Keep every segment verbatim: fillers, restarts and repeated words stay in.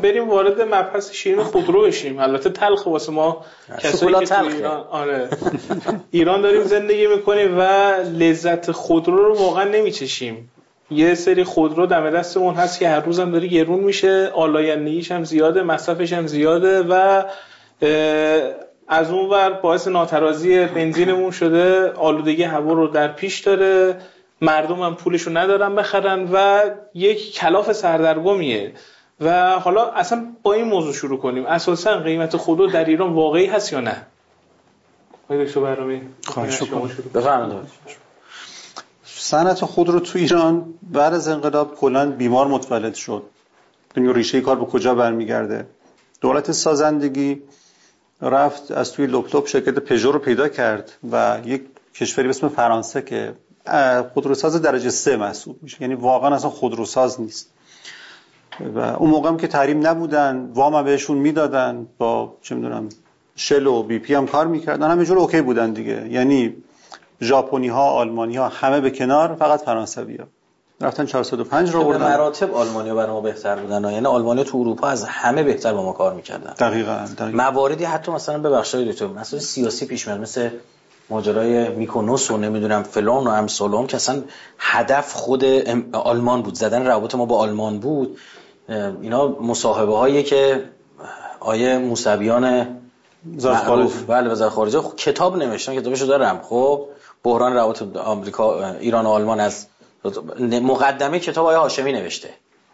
بریم وارد مبحث شیرین خودرو بشیم. البته تلخ واسه ما کسایی که تو ایران آره ایران داریم زندگی میکنیم و لذت خودرو رو واقعا نمیچشیم. یه سری خودرو دم دستمون هست که هر روزم داره گرون میشه، آلایندگیش هم زیاده، مصرفش هم زیاده و از اون ور باعث ناترازی بنزینمون شده، آلودگی هوا رو در پیش داره، مردم هم پولشو ندارن بخرن و یک کلاف سردرگمیه. و حالا اصلا با این موضوع شروع کنیم. اساسا قیمت خودرو در ایران واقعی هست یا نه؟ آقای دکتر برنامه‌ای خواهش می‌کنم. بفرمایید. صنعت خودرو تو ایران بعد از انقلاب کلاً بیمار متولد شد. دنیا ریشه کار به کجا برمیگرده؟ دولت سازندگی رفت از توی لپ لپ شرکت پژو رو پیدا کرد و یک کشوری به اسم فرانسه که خودروساز درجه سه محسوب میشه، یعنی واقعا اصلا خودروساز نیست. و اون موقع هم که تحریم نبودن، وام بهشون میدادن، با چه میدونم شل و بی پی هم کار میکردن، همه جور اوکی بودن دیگه. یعنی ژاپنی ها، آلمانی ها همه به کنار، فقط فرانسوی‌ها رفتن چهارصد و پنج رو آوردن. به مراتب آلمانی‌ها برای ما بهتر بودن، یعنی آلمانی‌ها تو اروپا از همه بهتر با ما کار میکردن. دقیقاً, دقیقاً. مواردی حتی مثلا ببخشید دکتر، مثلا سیاسی پیش میاد، مثل ماجرای میکونوس و نمیدونم فلان و امثالهم که اصلا هدف خود آلمان بود، زدن روابط ما با آلمان بود. اینا مصاحبه هایی که آیه موسویان معروف بله وزیر خارجه کتاب نوشتن، کتابشو دارم، خب بحران روابط آمریکا ایران و آلمان، از مقدمه کتاب آیه هاشمی نوشته.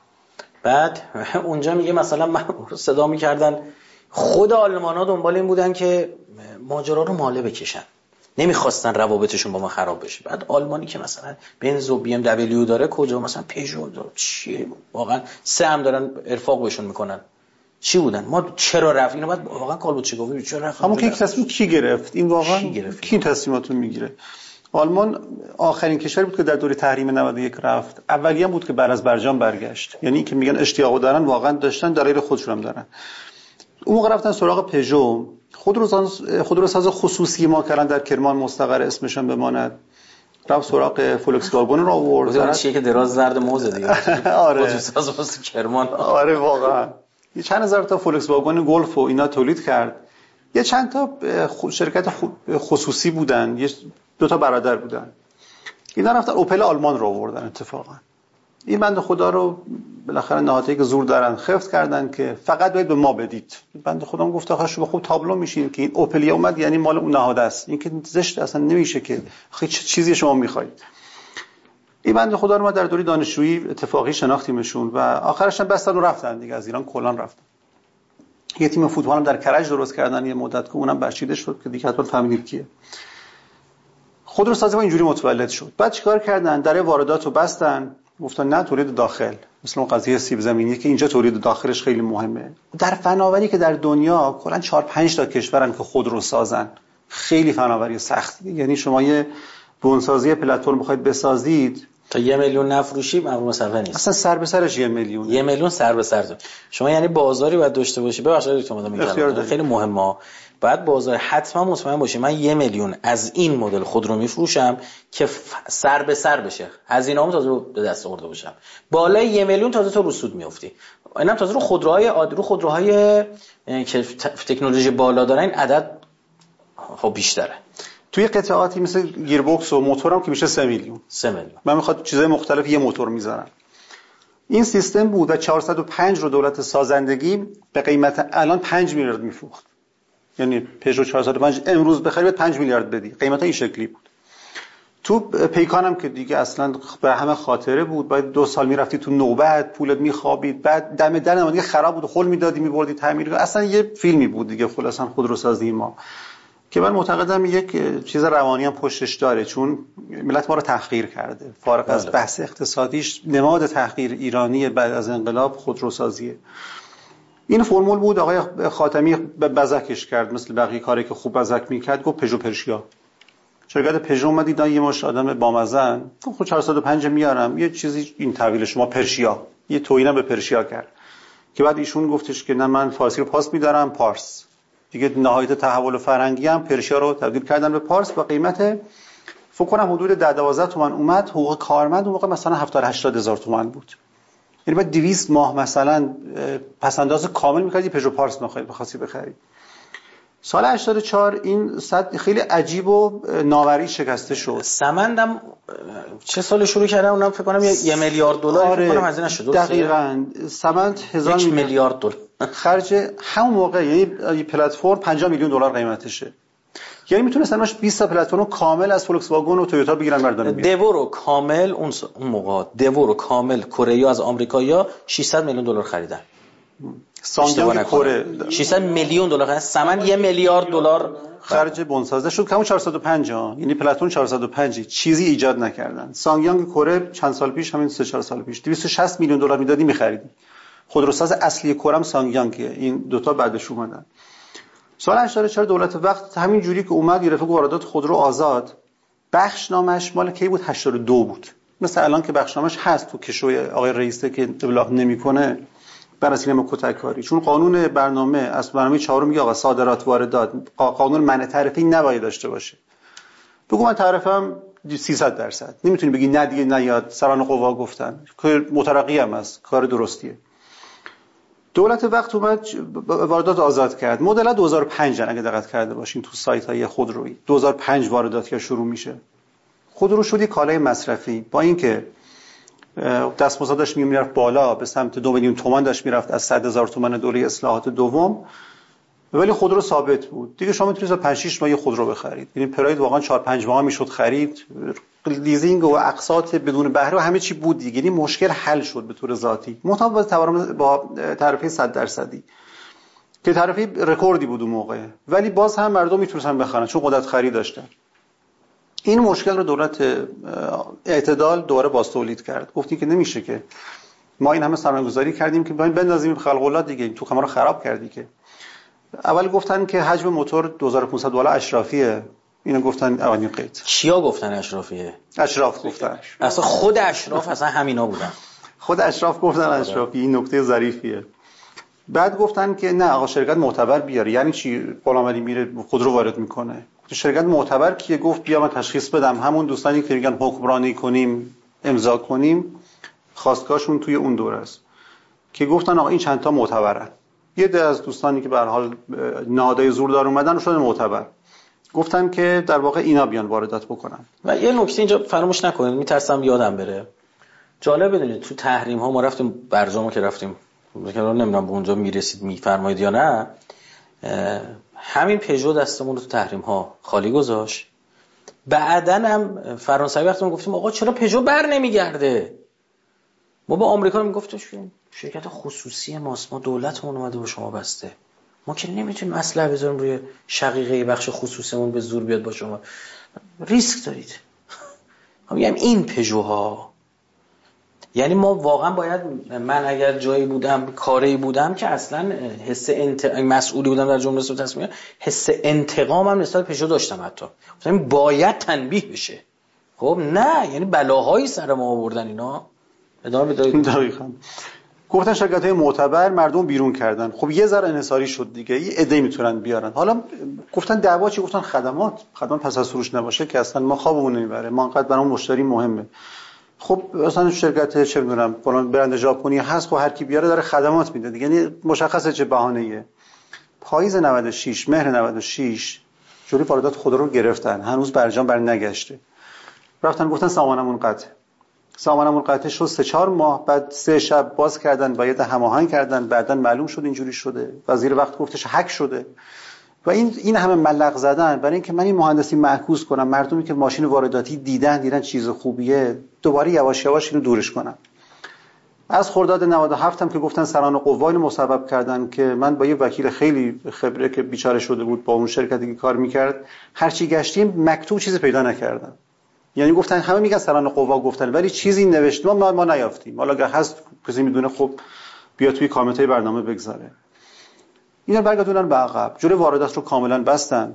بعد اونجا میگه مثلا من صدا میکردن خود آلمانا دنبال این بودن که ماجرا رو ماله بکشن، نمیخواستن روابطشون با ما خراب بشه. بعد آلمانی که مثلا بنز و بی ام دبلیو داره، کجا مثلا پژو داره، چیه واقعا سه هم دارن ارفاق بهشون میکنن، چی بودن؟ ما چرا رفت اینو بعد واقعا کالبوتچیکووی چرا رفت؟ همون که یک تصمیم کی گرفت؟ این واقعا کی تصمیماتو میگیره؟ آلمان آخرین کشوری بود که در دوره تحریم نود و یک رفت. اولیه بود که بعد از برجام برگشت. یعنی که میگن اشتیاقو دارن، واقعا داشتن، دلایل خودشون هم دارن. اون موقع رفتن سراغ پژو، خودروساز خودروساز خصوصی ما کردن در کرمان مستقر اسمشون بماند. رفت سراغ فولکس واگن رو آورد. اون چیه که دراز زرد موزه دیگه. آره. خودروساز واسه کرمان. آره واقعا. یه چند هزار تا فولکس واگن گلف و اینا تولید کرد. یه چند تا شرکت خصوصی بودن، یه دو تا برادر بودن. اینا رفتن اوپل آلمان رو آوردن اتفاقا. این بنده خدا رو بالاخره نهادهایی که زور دارن خفت کردن که فقط باید به ما بدید. بنده خدا هم گفت آخه شما خوب تابلو میشین که این اوپلیا اومد یعنی مال اون نهاده است، این که زشت اصلا نمیشه که خیلی چیزی شما میخواید. این بنده خدا رو ما در دوره دانشجویی اتفاقی شناختیمشون و آخرش هم بستن و رفتن دیگه، از ایران کلان رفتن. یه تیم فوتبال هم در کرج درست کردن یه مدت که اونم برچیده شد که دیگه حتما فهمیدید کیه. خودروسازی ما اینجوری متولد شد. بعد چیکار کردن؟ در واردات رو بستن، گفتن نه تولید داخل، مثل اون قضیه سیب زمینی که اینجا تولید داخلش خیلی مهمه. در فناوری که در دنیا کلا چهار پنج تا کشورن که خودرو سازن، خیلی فناوری سختیه. یعنی شما یه بنسازی پلتفرم بخواید بسازید تا یه میلیون نفروشی معلوم مسئله نیست. اصلا سر به سرش یه میلیون. یه میلیون سر به سر. شما یعنی بازاری باید داشته باشی. ببخشید تو مدام میگم خیلی مهمه. بعد بازار حتما مطمئن باشی من یه میلیون از این مدل خودرو میفروشم که سر به سر بشه، هزینه‌ام تازه رو به دست آورده باشم. بالای یه میلیون تازه تو رو سود میافتی. اینم تازه رو خودروهای عادی، رو خودروهای که تکنولوژی بالا دارن این عدد خب بیشتره. توی قطعاتی مثل گیربکس و موتورم که میشه سه میلیون. سه میلیون. من میخواد چیزای مختلف یه موتور میذارم. این سیستم بود و چهارصد و پنج رو دولت سازندگی به قیمت الان پنج میلیارد میفروخت. یعنی پژو چهارصد و پنج امروز بخری پنج میلیارد بدی. قیمت این شکلی بود. تو پیکان هم که دیگه اصلا به همه خاطره بود، باید دو سال میرفتی تو نوبت، پولت میخوابید، بعد دم در دیگه خراب بود، خل میدادی میبردی تعمیر. اصلا یه فیلمی بود دیگه خلاصا خودروسازی ما، که من معتقدم یک چیز روانی هم پشتش داره، چون ملت ما رو تحقیر کرده. فارغ از بحث اقتصادیش، نماد تحقیر ایرانی بعد از انقلاب خودروسازیه. این فرمول بود آقای خاتمی به بزکش کرد، مثل بقیه کاری که خوب بزک میکرد، گفت پژو پرشیا. شرکت پژو اومد دید یه مش آدم بامزن، گفت خود چهارصد و پنج میارم، یه چیزی این تحویل شما پرشیا، یه توهین به پرشیا کرد. که بعد ایشون گفتش که نه من فارسی رو پاس میدارم پارس. دیگه نهایت تحول فرهنگی هم پرشیا رو تبدیل کردن به پارس با قیمت فکر کنم حدود ده دوازده تومن اومد. حقوق کارمند اون موقع مثلا هفتاد هشتاد هزار تومان بود. یعنی بعد دویست ماه مثلا پسنداز کامل می‌کردی پژو پارس نخواهی بخواستی بخری. سال هشتاد و چهار این صد خیلی عجیب و ناوری شکسته شد. سمندم چه سال شروع کردن؟ اونم فکر کنم یه میلیارد دلار آره فکر کنم هزینه شد. دقیقاً سمند هزار میلیارد دلار خرج همون موقع، یعنی پلتفرم پنجاه میلیون دلار قیمتشه. یعنی میتونستن باش بیست تا پلتفرم کامل از فولکس واگن و تویوتا بگیرن بردارن بیارن. دیورو کامل اون اون موقع دیورو کامل کره از آمریکایی‌ها ششصد میلیون دلار خریدن. سانگیانگ کره ششصد میلیون دلار خرید. سمن یه میلیارد دلار خرج بنسازه شد که همون چهارصد و پنج ها، یعنی پلتون چهارصد و پنج چیزی ایجاد نکردن. سانگیانگ کره چند سال پیش، همین سه چهار سال پیش دویست و شصت میلیون دلار میدادی می‌خریدی. خودروساز اصلی کرم سانگیانگ، این دوتا بعدش اومدن. سال هشتاد و چهار دولت وقت همین جوری که اومد گرفت واردات خودرو آزاد، بخشنامش مال کی بود؟ هشتاد و دو بود. مثلا الان که بخشنامش هست تو کشوی آقای رئیسه که ابلاغ نمیکنه بر اساس کتککاری، چون قانون برنامه از برنامه چهارم میگه آقا صادرات واردات قانون منع تعرفه نباید داشته باشه. بگو من تعرفه‌ام سیصد درصد، نمیتونی بگی نه دیگه نیاد، سران قوا گفتن که مترقی هم است، کار درستیه. دولت وقت اومد واردات آزاد کرد. مدل دو هزار و پنج اگه دقت کرده باشین تو سایت‌های خودرویی دو هزار و پنج واردات که شروع میشه. خودرو شد یک کالای مصرفی، با اینکه دستمزدش میرفت بالا به سمت دو میلیون تومان داشت میرفت از صد هزار تومان دوره اصلاحات دوم، ولی خودرو ثابت بود. دیگه شما میتونید پنج شش ماه خودرو بخرید. یعنی پراید واقعا چهار پنج ماه میشد خرید، لیزینگ و اقساط بدون بهره و همه چی بود دیگه. یعنی مشکل حل شد به طور ذاتی. مطابق با تعرفه صد درصدی که تعرفه رکوردی بود اون موقع، ولی باز هم مردم میتونستن بخرن چون قدرت خرید داشتن. این مشکل رو دولت اعتدال دوباره باز تولید کرد. گفتیم که نمیشه که ما این همه سرمایه‌گذاری کردیم که باید بندازیم خلق الله دیگه، تو کما رو خراب کردی. که اول گفتن که حجم موتور دو هزار و پانصد دلار اشرافیه، اینو گفتن اولین قید. کیا گفتن اشرافیه؟ اشراف گفتن. اصلا خود اشراف اصلا همینا بودن. خود اشراف گفتن اشرافی. این نکته ظریفیه. بعد گفتن که نه آقا شرکت معتبر بیاره. یعنی چی؟ غلامعلی میره خودرو وارد میکنه. شرکت معتبر کیه؟ گفت بیا من تشخیص بدم. همون دوستانی که میگن حکمرانی کنیم امضا کنیم خواستگاهشون توی اون دوره است که گفتن آقا این چند تا معتبرن. یه ده از دوستانی که به هر حال نهادهای زوردار اومدن شدن معتبر، گفتن که در واقع اینا بیان واردات بکنن. و یه نکته اینجا فراموش نکنید، میترسم یادم بره. جالب بدونید تو تحریم ها ما رفتیم برجامو که رفتیم، نمیدونم به اونجا میرسید میفرمایید یا نه، همین پژو دستمون رو تو تحریم ها خالی گذاشت. بعدن هم فرانسوی وقتی ما گفتیم آقا چرا پژو بر نمیگرده، ما با آمریکا میگفتیم شرکت خصوصی ماست، ما دولتمون اومده با شما بسته، ما که نمیتونیم اسلحه بذاریم روی شقیقه بخش خصوصیمون به زور بیاد با شما، ریسک دارید. میگم این پژوها، یعنی ما واقعا باید، من اگر جایی بودم کاری بودم که اصلا حس انت... مسئولی بودم در جمله سو تصمیم، حس انتقامم نسبت پژو داشتم. حتی گفتم باید تنبیه بشه. خب نه، یعنی بلاهایی سر ما آوردن اینا. ادامه بدید. دقیقاً. گفتن شرکت‌های معتبر مردم بیرون کردن. خب یه ذره انحصاری شد دیگه، یه عده میتونن بیارن. حالا گفتن دعوا چی؟ گفتن خدمات، خدمات پس از فروش نباشه که اصلا ما خوابمون نمیبره، ما انقدر برامون مشتری مهمه. خب مثلا شرکت چه میدونم فلان برند ژاپنی هست، خب هر کی بیاره داره خدمات میده دیگه، یعنی مشخصه چه بهانه‌ایه. پاییز نود و شش، مهر نود و شش جوری واردات خودرو رو گرفتن، هنوز برجام بر نگشته. رفتن گفتن سامانمون قطع. سامانمون قطع شد سه چهار ماه، بعد سه شب باز کردن، باید هماهنگ کردن، بعدن معلوم شد اینجوری شده. وزیر وقت گفتش هک شده. و این این همه ملق زدن برای اینکه من این مهندسی معکوس کنم، مردمی که ماشین وارداتی دیدن دیدن چیز خوبیه، دوباره یواش یواش اینو دورش کنم. از خرداد نود و هفت هم که گفتن سران قوا اینو مسبب کردن که من با یه وکیل خیلی خبره که بیچاره شده بود با اون شرکتی که کار میکرد، هرچی گشتیم مکتوب چیزی پیدا نکردم. یعنی گفتن همه میگن سران قوا گفتن ولی چیزی نوشته ما ما نیافتیم. حالا اگه هست کسی میدونه خب بیا توی کامنتای برنامه بگذاره. اینا برگردونن به عقب، جلوی واردات رو کاملا بستن.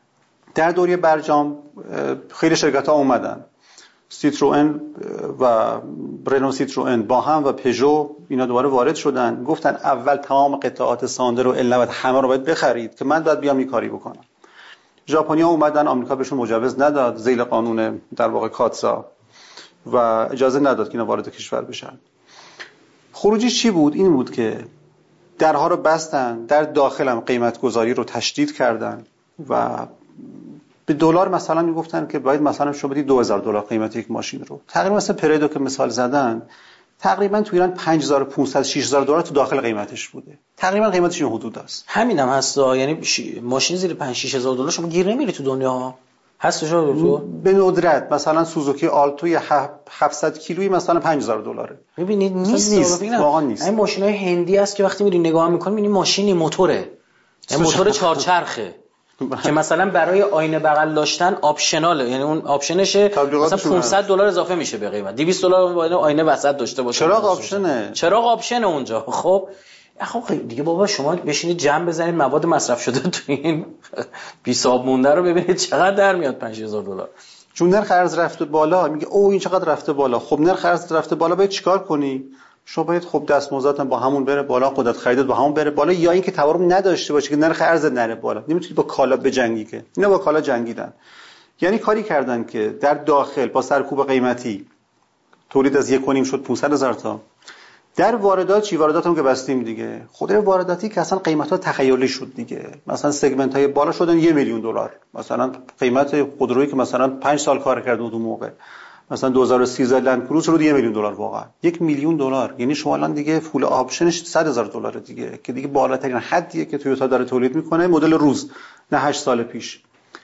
در دوره برجام خیلی شرکت‌ها اومدن، سیتروئن و رنو سیتروئن با هم و پژو اینا دوباره وارد شدن. گفتن اول تمام قطعات ساندر و ال نود همه رو باید بخرید که من باید بیام این کاری بکنم. ژاپنی‌ها اومدن، آمریکا بهشون مجوز نداد، ذیل قانون در واقع کاتسا، و اجازه نداد که اینا وارد کشور بشن. خروجیش چی بود؟ این بود که درها رو بستن، در داخل هم قیمت گذاری رو تشدید کردن و به دلار مثلا میگفتن که باید مثلا شما بدید دو هزار دلار قیمت یک ماشین رو. تقریبا مثلا پریدو که مثال زدن تقریبا تو ایران پنج هزار و پانصد شش هزار دلار تو داخل قیمتش بوده. تقریبا قیمتش این حدود است. همین هم هست، یعنی ماشین زیر پنج شش هزار دلار شما گیر نمیری تو دنیا. هستش تو به ندرت مثلا سوزوکی آلتوی هفتصد کیلویی مثلا پنج هزار دلاره. ببینید نیست، نیست. واقعا نیست. این ماشینای هندی است که وقتی میری نگاه میکنی میبینی ماشینی موتوره، این موتور چهارچرخه که مثلا برای آینه بغل داشتن آپشناله، یعنی اون آپشنشه مثلا پانصد دلار اضافه میشه به قیمت، دویست دلار باید آینه وسط داشته باشه. چراغ آپشنه، چراغ آپشنه اونجا. خب خب دیگه بابا شما بشینید جمع بزنید مواد مصرف شده تو این بی حساب مونده رو ببینید چقدر در میاد پنج هزار دلار. چون نرخ ارز رفته بالا، میگه او این چقدر رفته بالا. خب نرخ ارز رفته بالا باید چیکار کنی؟ شما باید خب دستمزدت با همون بره بالا، قدرت خریدت با همون بره بالا، یا اینکه تورم نداشته باشه که نرخ ارز نره بالا. نمیتونی با کالا بجنگی که. اینا با کالا جنگیدن. یعنی کاری کردن که در داخل با سرکوب قیمتی تولید از یک و نیم شد پانصد هزار تا. در واردات چی؟ واردات هم که بستیم دیگه. خود وارداتی که اصلا قیمت‌ها تخیلی شد دیگه. مثلا سگمنت‌های بالا شدن یک میلیون دلار. مثلا قیمت خودرویی که مثلا پنج سال کار کرده بود اون موقع، مثلا دو هزار و سیزده لند کروز رو یک میلیون دلار واقعا. یک میلیون دلار یعنی شما الان دیگه فول آپشنش صد هزار دلار دیگه، که دیگه بالاترین حدیه که تویوتا داره تولید میکنه مدل روز، نه هشت سال پیش.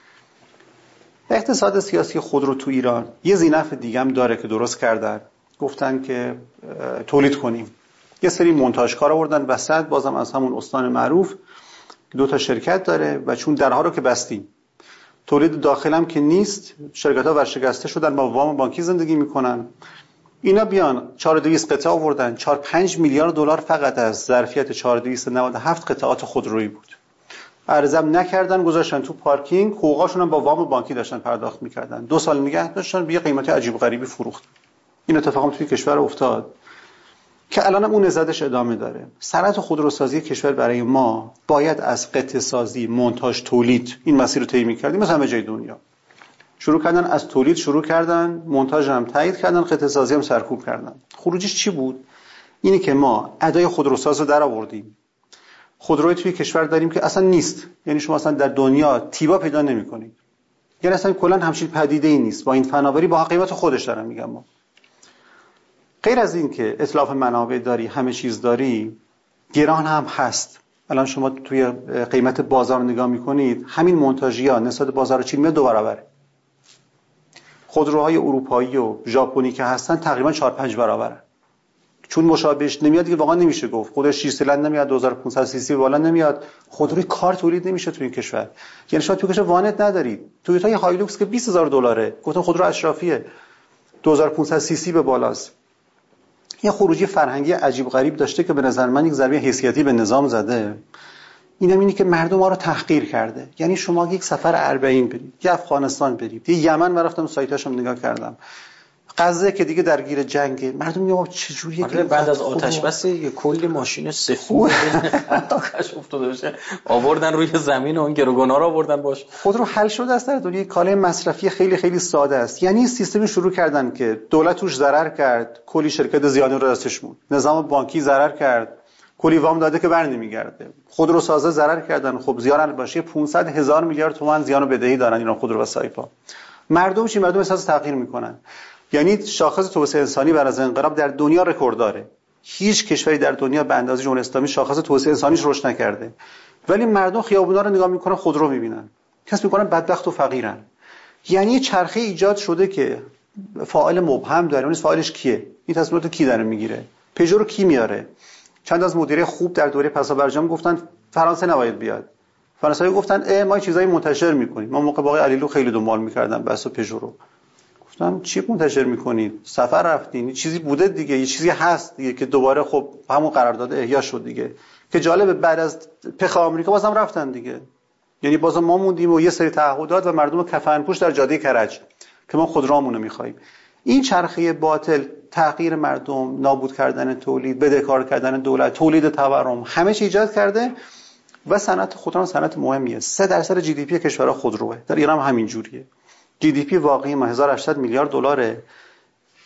اقتصاد سیاسی خودرو تو ایران یه زینف دیگه هم داره که درست کردن. گفتن که تولید کنیم. یه سری مونتاژکار آوردن وسط، بازم از همون استان معروف، دو تا شرکت داره و چون درها رو که بستیم، تولید داخلم که نیست، شرکت‌ها ورشکسته شدن، با وام بانکی زندگی میکنن. اینا بیان چهار هزار و دویست قطعه آوردن، چهار پنج میلیارد دلار فقط از ظرفیت چهار هزار و دویست و نود و هفت قطعات خودرویی بود. ارزم نکردن، گذاشتن تو پارکینگ، حقوقاشون هم با وام بانکی داشتن پرداخت میکردن. دو سال نگه داشتن، به قیمت عجیب غریبی فروخت. این اتفاق هم توی کشور افتاد که الان هم اون نزدش ادامه داره. صنعت خودروسازی کشور برای ما باید از قطعه سازی، مونتاژ، تولید این مسیر رو طی می‌کردیم. مثلا همه جای دنیا شروع کردن از تولید شروع کردن، مونتاژ هم تایید کردن، قطعه سازی هم سرکوب کردن. خروجیش چی بود؟ اینی که ما ادای خودروساز رو در آوردیم. خودروی توی کشور داریم که اصلا نیست. یعنی شما اصلا در دنیا تیبا پیدا نمی‌کنید. یعنی اصلا کلا همچین پدیده‌ای نیست. با این فناوری با قیمت خودش دارم میگم ما. غیر از این که اتلاف منابع داری، همه چیز داری، گران هم هست. الان شما توی قیمت بازار نگاه میکنید، همین مونتاژیا نسبت بازار چین میاد دو برابره. خودروهای اروپایی و ژاپنی که هستن تقریبا چهار پنج برابره. چون مشابهش نمیاد دیگه واقعا نمیشه گفت. خودش شش سیلندر نمیاد، دو هزار و پانصد سی سی بالا نمیاد. خودروی کار تولید نمیشه تو این کشور. یعنی شما تو کشور وانت ندارید. تویوتای هایلوکس که بیست هزار دلاره، گفتم خودرو اشرافیه، دو هزار و پانصد سی سی به بالاست. یه خروجی فرهنگی عجیب غریب داشته که به نظر من یک ضربه حیثیتی به نظام زده. اینم اینه که مردم ما رو تحقیر کرده. یعنی شما یک سفر اربعین برید، یه افغانستان برید، یه یمن رفتم سایتاشم نگاه کردم، غزه که دیگه درگیر جنگه، مردم میگن چه جوریه که بعد از آتش بس یه کلی ماشین سفید آتش افتاده باشه آوردن روی زمین و اون گروگانا رو آوردن باش. خود رو حل شده است در دنیای کالای مصرفی خیلی خیلی ساده است. یعنی سیستمی شروع کردن که دولت توش ضرر کرد، کلی شرکت زیانی رو دستش موند، نظام بانکی ضرر کرد، کلی وام داده که بر نمیگرده، خودروسازا ضرر کردن. خب زیان باشه پانصد هزار میلیارد تومان زیان بدهی دارن اینا خودروسازا. مردم چی؟ مردم احساس تغییر میکنن. یعنی شاخص توسعه انسانی بعد از انقلاب در دنیا رکورد داره. هیچ کشوری در دنیا به اندازه جمهوری اسلامی شاخص توسعه انسانیش رشد نکرده. ولی مردم خیابونا رو نگاه میکنن، خودرو میبینن، حس میکنن بدبخت و فقیرن. یعنی چرخه ایجاد شده که فاعل مبهم داره. اون فاعلش کیه؟ این تصمیمات کی داره میگیره؟ پژو رو کی میاره؟ چند از مدیره خوب در دوره پسا برجام گفتن فرانسه نباید بیاد. فرانسوی گفتن اه ما چیزایی منتشر میکنیم. ما موقع باقی علیلو خیلی دنبال میکردن بحث پژو رو. گفتم چی منتشر میکنید؟ سفر رفتین، چیزی بوده دیگه، یه چیزی هست دیگه که دوباره خب همون قرارداد احیا شد دیگه. که جالبه بعد از پخ آمریکا بازم رفتن دیگه. یعنی بازم ما موندیم و یه سری تعهدات و مردم کفنپوش در جاده کرج که ما خودروامونو میخوایم. این چرخه باطل، تغییر مردم، نابود کردن تولید، بدهکار کردن دولت، تولید تورم، همه چی ایجاد کرده و صنعت خودرو صنعت مهمیه. سه درصد جی دی پی کشورها خودروه. در ایران هم همین جوریه. جی دی پی واقعی ما هزار و هشتصد میلیارد دلاره.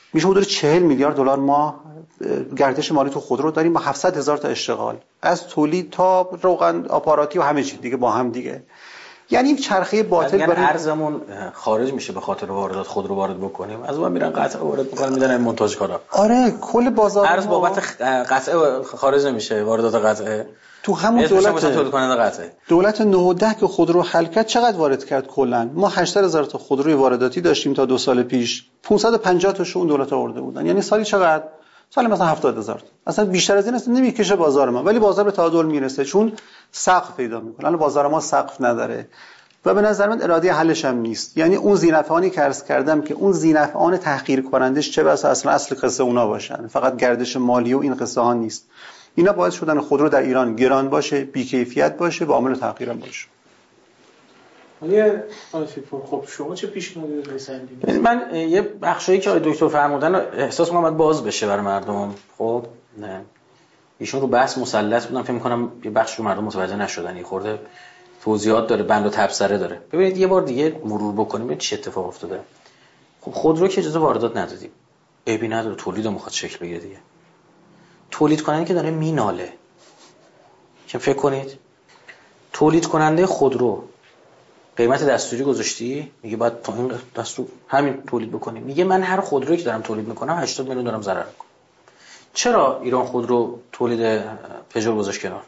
میشه حدود چهل میلیارد دلار ما گردش مالی تو خودرو داریم با هفتصد هزار تا اشتغال، از تولید تا روغن آپاراتی و همه چی دیگه با هم دیگه. یعنی یک چرخه باطل برای ارزمون خارج میشه به خاطر واردات خودرو وارد بکنیم، از اون میرن قطعه وارد میکنن میدن مونتاژ کارا. آره کل بازار ارز بابت قطعه خارج نمیشه، واردات قطعه تو همون دولت تولید کننده قطعه. دولت نه و ده که خودرو حل کرد چقدر وارد کرد کلا؟ ما هشتاد هزار تا خودروی وارداتی داشتیم تا دو سال پیش، پانصد و پنجاه تاشو اون دولت آورده بودن. یعنی سالی چقدر؟ سال مثلا هفتاد هزار تا. اصلا بیشتر از این اصلا نمیکشه بازار ما، ولی بازار به تعادل میرسه چون سقف پیدا میکنه. الان بازار ما سقف نداره و به نظر من اراده حلش هم نیست. یعنی اون ذینفعانی که عرض کردم که اون ذینفعان تحقیر کنندش چه بسا اصلا اصل قصه اونا باشن، فقط گردش مالی و این قصه ها نیست. اینا باعث شدن خودرو در ایران گران باشه، بی‌کیفیت باشه و عامل تحقیر هم باشه. یه خب شما چه پیشنهادی رسیدین؟ من یه بخشایی که آقای دکتر فرمودن احساس می‌کنم باز بشه برای مردم. خب نه ایشون رو بحث مسلط بودن، فکر می‌کنم یه بخش رو مردم متوجه نشدن، یه خورده توضیحات داره، بند و تبصره داره. ببینید یه بار دیگه مرور بکنیم ببینید چه اتفاق افتاده. خب خودرو که اجازه واردات ندادیم، عیبی نداره، تولید رو می‌خواد شکل بگیره دیگه. تولید کننده که داره میناله، که فکر کنید تولید کننده خودرو قیمت دستوری گذاشتی، میگه باید تا این دستور همین تولید بکنیم، میگه من هر خودرویی که دارم تولید میکنم هشتاد میلیون دارم ضرر میکنم. چرا ایران خودرو تولید پژو گذاشت کنار؟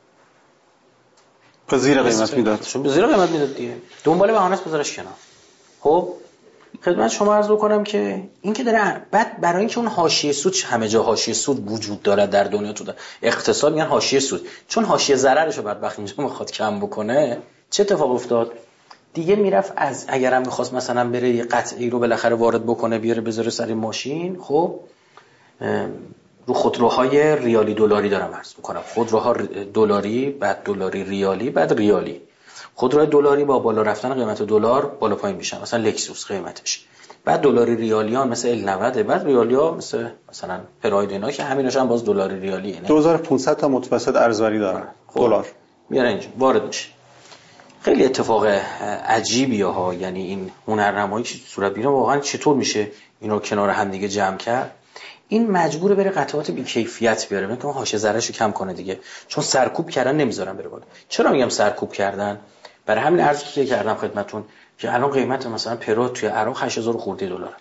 به زیر قیمت میداد. چون به زیر قیمت میداد دیگه، دنبال بهانه است بذارش کنار. خب خدمت شما عرض بکنم که این که داره بعد برای اینکه اون حاشیه سود، همه جا حاشیه سود وجود داره در دنیا، تو اقتصاد میگن حاشیه سود، چون حاشیه ضررش رو بدبخت اینجا میخواد کم بکنه، چه اتفاق افتاد؟ دیگه میرفت از اگرم میخواست مثلا بره یه قطعی رو بالاخره وارد بکنه بیاره بذاره سر ماشین، خب رو خودروهای ریالی دلاری دارم عرض میکنم، خودروها دلاری بعد دلاری ریالی بعد ریالی، خودروهای دلاری با بالا رفتن قیمت دلار بالا پایین میشن، مثلا لکسوس قیمتش، بعد دلاری ریالیان مثل ال نود، بعد ریالیا مثل مثلا پراید اینا که همیناش هم باز دلاری ریالی اینه، دو هزار و پانصد تا متوسط ارزواری دارن دلار میاره اینجا وارد میشه. خیلی اتفاق عجیبیه ها، یعنی این هنرنمایی که صورت میگیره واقعا چطور میشه اینا رو کنار هم دیگه جمع کرد؟ این مجبوره بره قطعات بی کیفیت بیاره، میگم حاشیه ضررشو کم کنه دیگه، چون سرکوب کردن نمیذارن بره بالا. چرا میگم سرکوب کردن؟ برای همین عرضی که کردم خدمتتون که الان قیمت مثلا پرو توی عراق هشت هزار خورده دلار.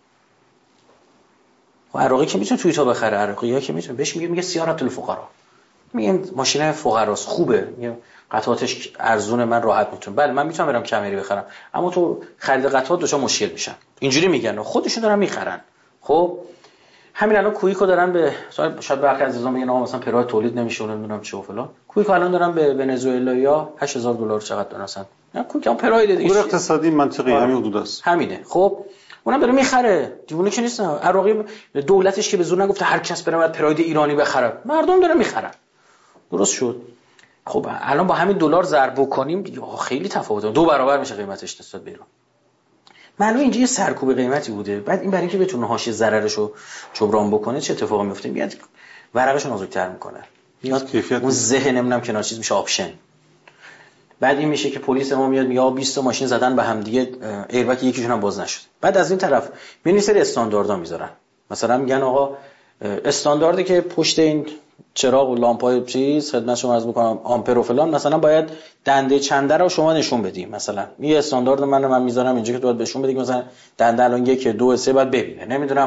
خب عراقی که میتونه توی تا بخره، عراقی‌ها که میتونه، بهش میگه میگه سیارت الفقرا، میگن ماشین فقراست، خوبه، میگه قطعاتش ارزونه، من راحت میتونم، بله من میتونم برم کمری بخرم، اما تو خرید قطعات دچار مشکل میشن، اینجوری میگن، خودشون دارن میخرن. خب همین الان کویکو دارن به شاید برخی عزیزان میگن آقا مثلا پرو تولید نمیشه، نمیدونم چه و فلان، کویکو الان دارن به ونزوئلا هشت هزار دلار چقدر دارن اصلا، نه کویک هم پرو دیگه، پول اقتصادی منطقی همین حدود است، همینه. خب اونم داره میخره، دیوونه که نیست. عراقی دولتش که به زور نگفته هر کس بره پراید ایرانی بخره، مردم داره میخرن، درست شد. خب الان با همین دلار ضرب بکنیم دیگه خیلی تفاوت داره، دو برابر میشه قیمتش نسبت به ایران. معلومه اینجا یه سرکوب قیمتی بوده، بعد این برای اینکه بتونه حاشیه ضررش رو جبران بکنه چه اتفاقی میفته؟ میاد ورقش رو نازک‌تر میکنه، میاد اون ذهن نمیدونم کنار چیز میشه آپشن، بعد این میشه که پلیس ما میاد میگه بیست تا ماشین زدن به هم دیگه، ایربک یکیشون هم باز نشد. بعد از این طرف میون سری استانداردها میذارن، مثلا میگن آقا استانداردی که پشت این چراغ و لامپای چیز خدمت شما عرض می‌کنم آمپر و فلان، مثلا باید دنده چنده رو شما نشون بدی، مثلا یه استاندارد من من میذارم اینجا که تو باید بهشون بدی مثلا دنده الان یک دو سه بعد ببینه، نمیدونم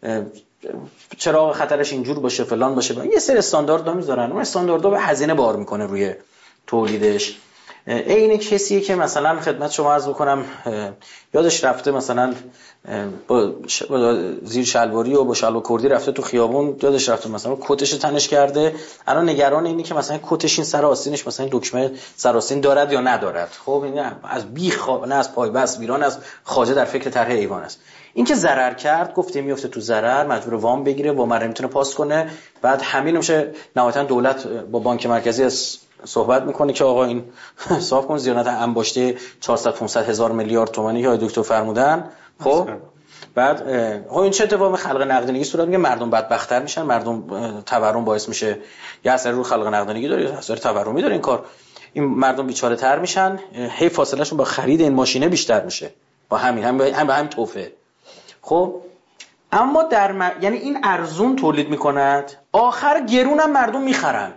چراغ خطرش اینجور باشه فلان باشه، یه سری استانداردها میذارن، اون استانداردها به هزینه بار میکنه روی تولیدش. این کسیه که مثلا خدمت شما عرض بکنم یادش رفته مثلا با زیر شلواری و با شلوار کردی رفته تو خیابون، یادش رفته مثلا کتش تنش کرده، الان نگران اینه که مثلا کتش این سر آستینش مثلا دکمه سر آستین دارد یا ندارد. خب این از بیخ نه از پای بس ویران از خواجه در فکر طرح ایوان است. این که ضرر کرد گفته میفته تو ضرر، مجبور وام بگیره، وام رو میتونه پاس کنه، بعد همین میشه نهایتا دولت با بانک مرکزی از صحبت میکنه که آقا این صاف کن زیانت انباشته چهارصد پانصد هزار میلیارد تومانی که دکتر فرمودن. خب بعد ها این چه اتفاقی خلق نقدینگی صورت میگه، مردم بدبخت‌تر میشن، مردم تورم باعث میشه، یه اثر رو خلق نقدینگی داره، اثر تورمی داره این کار، این مردم بیچاره تر میشن، هی فاصله شون با خرید این ماشینه بیشتر میشه، با همین هم هم به همین توفه. خب اما در م... یعنی این ارزون تولید میکند، آخر گرون هم مردم میخرن.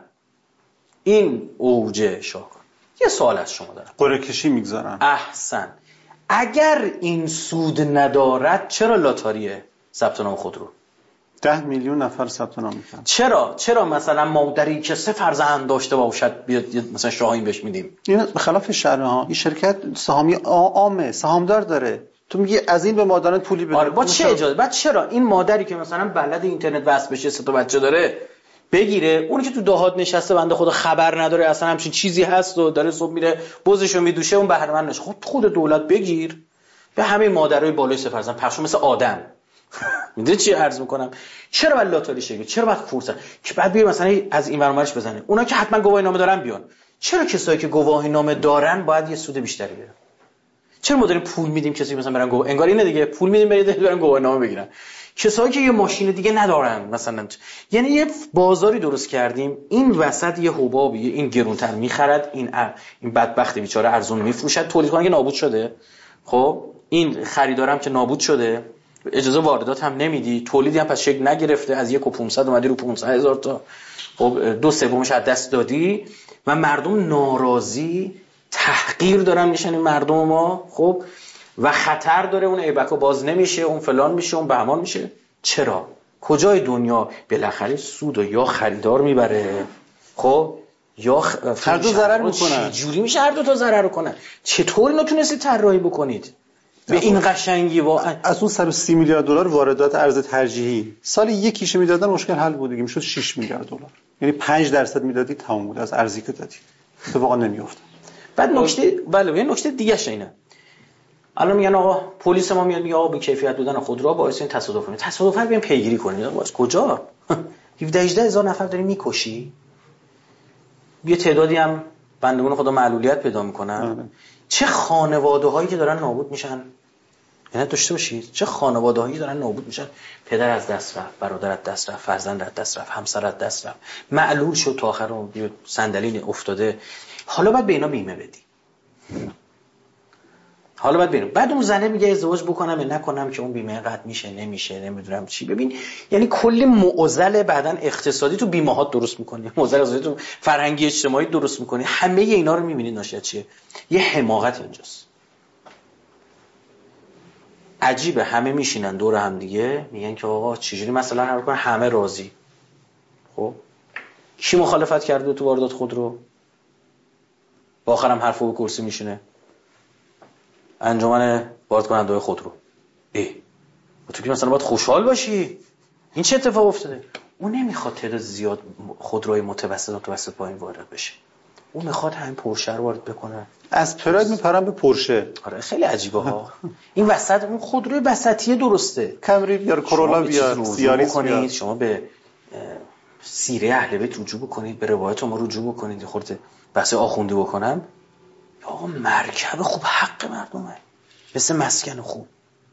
این اوج شاکر. یه سوال از شما دارم. قرعه کشی میگذارن. احسن. اگر این سود ندارد چرا لاتاریه ثبت نام خودرو؟ ده میلیون نفر ثبت نام میکنن. چرا چرا مثلا مادری که سه فرزند داشته باشد بیاد مثلا شاهین بهش میدیم؟ این به خلاف شرع ها. این شرکت سهامی عامه، سهامدار داره. تو میگی از این به مادرت پولی بده. آره با چه اجازه؟ بعد چرا این مادری که مثلا بلد اینترنت وصل بشه، سه تا بچه داره، بگیره اونی که تو دهات نشسته بنده خدا خبر نداره اصلا همچین چیزی هست و داره صبح میره بزشو میدوشه، اون بهره مند نشه؟ خب خود دولت بگیر به همه مادرای بالای سه فرزند پخش مثل آدم. میدونی چی عرض میکنم؟ چرا باید لاتاری شگه؟ چرا باید فرصت که بعد بیاد مثلا از این ورمارش بزنه؟ اونا که حتما گواهی نامه دارن بیان. چرا کسایی که گواهی نامه دارن باید یه سود بیشتری بگیرن؟ چرا ما داریم پول میدیم کسی مثلا برن گواهی، انگار اینه دیگه، پول میدیم برن گواهی نامه بگیرن. کسایی که یه ماشین دیگه ندارن مثلا، یعنی یه بازاری درست کردیم این وسط یه حبابی این گرونتر میخرد، این ا... این بدبخت بیچاره ارزون میفروشد، تولید کننده نابود شده. خب این خریدارم که نابود شده، اجازه واردات هم نمیدی، تولیدی هم پس شکل نگرفته، از یک و پانصد اومدی رو پانصد هزار تا، خب دو سومش از دست دادی و مردم ناراضی، تحقیر دارن میشن این مردم ما. خب و خطر داره اون ایبکو باز نمیشه، اون فلان میشه، اون بهمان میشه. چرا؟ کجای دنیا بالاخره سود و یا خریدار میبره، خب یا خ... هر دو ضرر میکنن. چجوری میشه هر دو تا ضرر کنن؟ چطوری نتونستید طراحی بکنید به این قشنگی؟ واقعا از اون صد و سی میلیارد دلار واردات ارز ترجیحی سال یکیش میدادن مشکل حل بود دیگه، میشد شش میلیارد دلار. یعنی پنج درصد میدادی تمام بود از ارزی که دادی. اتفاقا نمیافت. بعد نکته بله یه نکته دیگه اش اینه، الان میگن آقا پلیس ما میاد میگه آقا بی کیفیت بودن خودرو باعث این تصادف میشه. تصادف رو بیان پیگیری کنید. آقا از کجا؟ هفده هجده هزار نفر داری میکشی، یه تعدادی هم بندگان خدا معلولیت پیدا میکنن. چه خانواده‌هایی که دارن نابود میشن، یعنی داشته باشید چه خانواده‌هایی دارن نابود میشن، پدر از دست رفت، برادر از دست رفت، فرزند از دست رفت، همسر از دست رفت، معلول شد تا آخر اون صندلی افتاده. حالا باید به اینا بیمه بدی. حالا باید ببینم بعد اون زنه میگه ازدواج بکنم یا نکنم که اون بیمه قطع میشه نمیشه نمیدونم چی. ببین یعنی کلی معضل بعدن اقتصادی تو بیمه ها درست میکنی، معضل اقتصادی تو فرهنگی اجتماعی درست میکنی، همه اینا رو میبینید ناشی از چیه؟ یه حماقت اینجاست. عجیبه همه میشینن دور هم دیگه میگن که آقا چجوری مثلا هر کار همه راضی. خب کی مخالفت کرده تو واردات خودرو؟ با آخرم حرفو به کرسی میشینه انجمن وارد کننده خودرو. ای تو که مثلا باید خوشحال باشی این چه اتفاق افتاده. اون نمیخواد تعداد زیاد خودروی متوسط متوسط پایین وارد بشه، اون میخواد همین پورشه رو وارد بکنه. از پراید میپرن به پورشه. آره خیلی عجیبه ها. این وسط اون خودروی وسطیه درسته، کمری بیار، کرولا بیار، سیاریس بیار. شما به سیره اهل بیت رجوع بکنید، به روایت ما رجوع بکنید، خورده بحث آخوندی بکنم. آقا مرکب خوب حق مردمه، مثل مسکن خوب.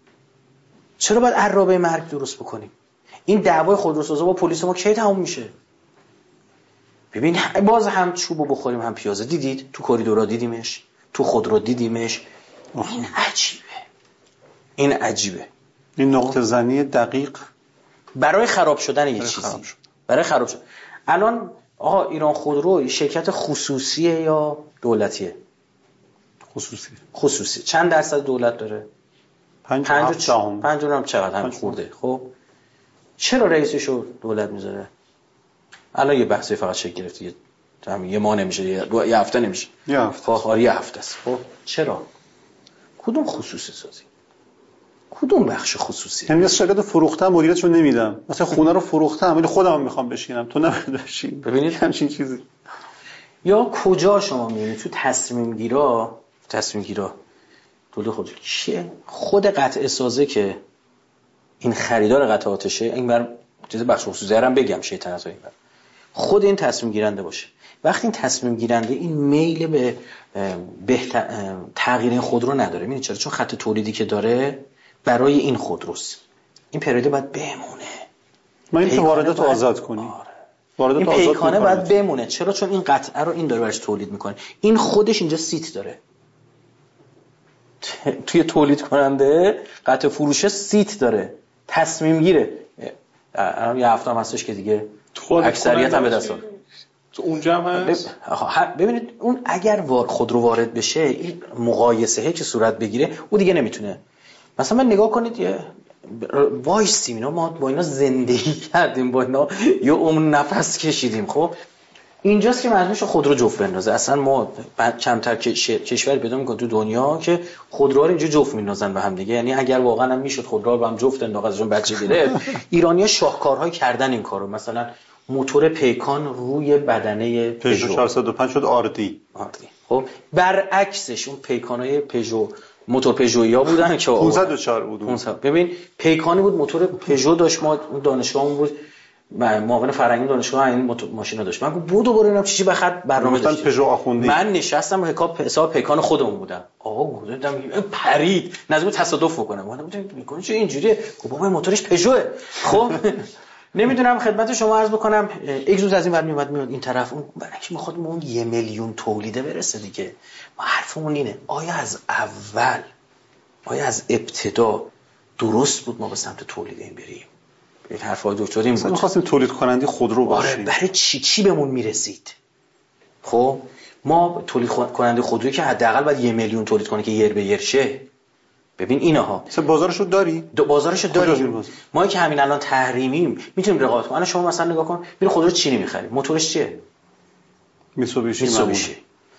چرا باید عرابه مرگ درست بکنیم؟ این دعوای خودروسازا با پلیس ما کی تموم میشه؟ ببین باز هم چوبو بخوریم هم پیازه. دیدید تو کریدورا دیدیمش، تو خودرو دیدیمش. این عجیبه، این عجیبه. این نقطه زنی دقیق برای خراب شدن یه چیزی، خراب شد. برای خراب شد. الان آقا ایران خودرو شرکت خصوصیه یا دولتیه؟ خصوصی. خصوصی. چند درصد دولت داره؟ پنج پنج چهارم. پنج هم چقدر هم خورده. خب چرا رئیسشو دولت میذاره؟ الان یه بحثی فقط شکل گرفت دیگه، همین یه ماه نمیشه، یه, دو... یه هفته نمیشه، یه هفته. خب یه هفته است. خب چرا؟ کدوم خصوصی سازی؟ کدوم بخش خصوصی؟ یعنی از شرکت فروختم مدیریتشو نمیدم، مثلا خونه رو فروختم ولی خودم هم میخوام بشینم، تو نباید بشین. ببینید همچین چیزی. یا کجا شما میبینید تو تصمیم گیرا، تصمیم گیرا تولید خودرو کیه؟ خود قطع سازه که این خریدار قطعاتشه، این بر چیز بخش خصوصی هم بگم شیطنت ها، این بر خود این تصمیم گیرنده باشه. وقتی این تصمیم گیرنده این میل به بهتر تغییر این خودرو نداره، ببینید چرا؟ چون خط تولیدی که داره برای این خودروست، این پریده باید بمونه. ما این واردات آزاد کنیم. واردات آزاد این پیکانه باید بمونه. چرا؟ چون این قطعه رو این داره برش تولید میکنه. این خودش اینجا سیت داره. توی تولید کننده قطع فروشه سیت داره. تصمیم گیره. یه هفته هم هستش که دیگه اکثریت هم به دست آورد. تو اونجا هم هست. ببینید اون اگر خودرو وارد بشه این مقایسه که صورت بگیره او دیگه نمیتونه. مثلا من نگاه کنید یه وایسیم اینا ما با اینا زندگی کردیم، با اینا یه عمر نفس کشیدیم. خب اینجاست که مجبور خودرو جفت بندازه. اصلا ما کمتر کشوری پیدا می‌کنیم تو دنیا که خودروها رو اینجا جفت میندازن به هم دیگه. یعنی اگر واقعا هم میشد خودروها رو هم جفت انداخت ازشون بچه گرفت، ایرانی‌ها شاهکارهای کردن این کارو. مثلا موتور پیکان روی بدنه پژو چهارصد و پنج شد آردی. آردی. خب برعکسش اون پیکانای پژو موتور پژویا بودن که پانصد و چهار بود. پانصد. ببین پیکانی بود موتور پژو داشت. ما دانشگاهمون بود معاون فرهنگی دانشگاه این ماشینا داشت. من گفتم بودو برو اینم چیزی بخاطر برنامه داشت. پژو آخوندی. من نشستم حساب حساب پیکان خودمون بودم. آقا گفتم پرید نظر تصادف بکنم. من گفتم میگن چه اینجوریه؟ گفت بابا موتورش پژوه. خب نمیدونم خدمت شما عرض بکنم یک روز از این ور میومد میاد این طرف اون برای کی میخواد اون یه میلیون تولیده برسه دیگه. ما حرفمون اینه آیا از اول آیا از ابتدا درست بود ما به سمت تولید این بریم؟ این حرفای دکتر این بود می‌خواستیم تولید کننده خودرو باشیم. آره برای چی چی بهمون میرسید؟ خب ما تولید کننده خودرویی که حداقل باید یه میلیون تولید کنه که یر به یر شه. ببین اینها مثلا بازارشو داری؟ دو بازارشو داریم. ما که همین الان تحریمیم میتونیم رقابت کنیم. الان شما مثلا نگاه کن میره خودرو چینی می‌خری. موتورش چیه؟ میتسوبیشی. میتسوبیشی.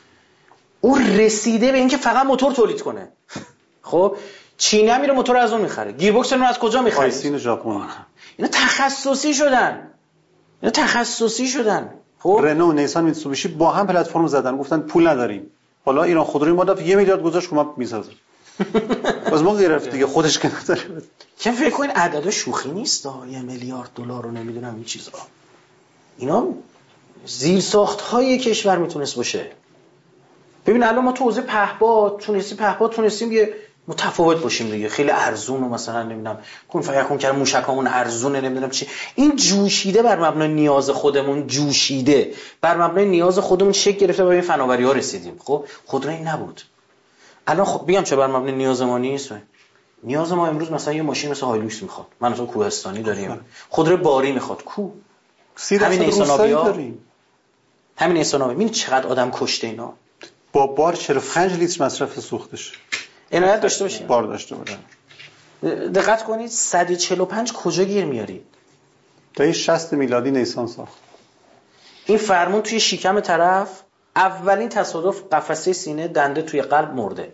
اون رسیده به اینکه فقط موتور تولید کنه. خب چینی هم میره موتور از اون می‌خره. گیربکس رو از کجا می‌خره؟ آیسین ژاپن. اینا تخصصی شدن. اینا تخصصی شدن. خب رنو، نیسان، میتسوبیشی با هم پلتفرم زدن گفتن پول نداریم. حالا ایران خودروی ما دفعه یه میلیارد گذاشت ما میسازه. باز ما گرفت دیگه خودش که نداره. که فکر کنین عدد شوخی نیست ها. یه میلیارد دلار رو نمیدونم این چیزا. اینا زیر ساخت‌های کشور میتونست باشه. ببین الان ما تو حوزه پهپاد تونستیم پهپاد تونستیم یه متفاوت باشیم دیگه. خیلی ارزون و مثلا نمیدونم کون فیکون کردن موشکامون ارزونه نمیدونم چی. این جوشیده بر مبنای نیاز خودمون جوشیده بر مبنای نیاز خودمون شکل گرفته به این فناوری‌ها رسیدیم. خب خودرو این نبود. الان خب بگم چه بر مبنای نیاز ما نیست. نیاز ما امروز مثلا یه ماشین مثل هایلوکس میخواد. من مثلا کوهستانی داریم. خودرو باری میخواد. کو همین نیسانابیا داریم. همین نیسانابیا ببین چقدر آدم کشته اینا. با بار چهل و پنج لیتر مصرف سوختش. عنایت داشته باشین. بار داشته باشین. دقت کنید صد و چهل و پنج کجا گیر میارید؟ تا شصت میلادی نیسان ساخت. این فرمون توی شکم طرف اولین تصادف قفسه سینه دنده توی قلب مرده.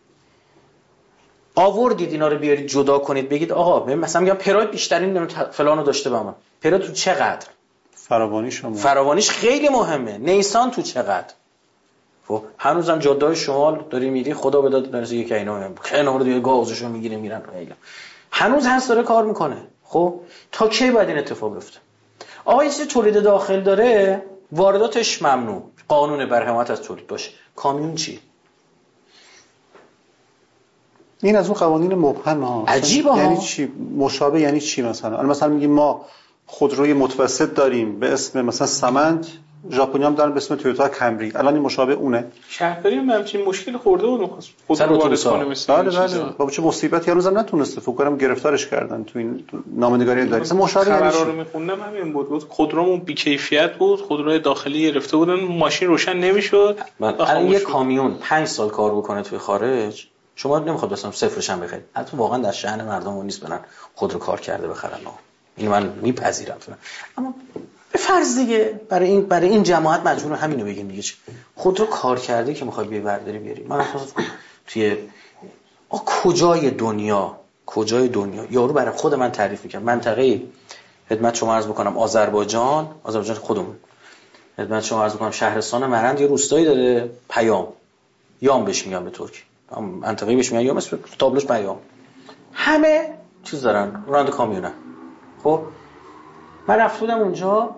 آوردید اینا رو بیارید جدا کنید بگید آقا مثلا میگم پراید بیشترین فلانو داشته با من. پراید تو چقدر؟ فراوانی شما. فراوانیش خیلی مهمه. نیسان تو چقدر؟ خب هنوزم جاده‌های شمال داری میری خدا به داد برسه یک اینا اینا رو دیگه گازشو میگیره میرن اینا. هنوز هست داره کار میکنه. خب تا کی باید این اتفاق بیفته؟ آقا این چیز تولید داخل داره وارداتش ممنوع. قانون بر حمایت از تولید باشه. کامیون چی؟ این از اون قوانین مبهم ها. عجیبه ها. یعنی چی؟ مشابه یعنی چی مثلا؟ الان مثلا میگیم ما خودروی متوسط داریم به اسم مثلا سمنت، ژاپنی هم دارن به اسم تویوتا کمری. الان این مشابه اونه. شهرداری هم همچین مشکل خورده بود خود رو وارد کنه مثلا. بله بله. بابا چه مصیبتی هنوزم نتونسته. فکر کنم گرفتارش کردن تو این نامه‌نگاری داره. مثلا مشابه یعنی خبرا رو میخوندم همین بود. بود خودرومون بی‌کیفیت بود. خودروی داخلی گرفته بودن ماشین روشن نمیشد. الان یه کامیون پنج سال کار بکنه توی خارج شما نمیخواد مثلا صفرش هم بخرید. حتی واقعا در شأن مردم اون نیست برن خودرو کار کرده بخرن. این من میپذیرم. اما به فرض دیگه برای این برای این جماعت مجبور همینو بگیم دیگه. خودرو کار کرده که میخوای بی برداری بیاری. من اصلا توی آ کجای دنیا کجای دنیا یارو برای خود من تعریف میکنم. منطقه خدمت شما عرض بکنم آذربایجان آذربایجان خودمون خدمت شما عرض بکنم شهرستان مرند یه روستایی داره پیام یام بهش میگم به ترکی. منطقه‌ای بهش میگن یام اسم تابلوش پیام. همه چیز دارن راننده کامیونه. خب من رفتم اونجا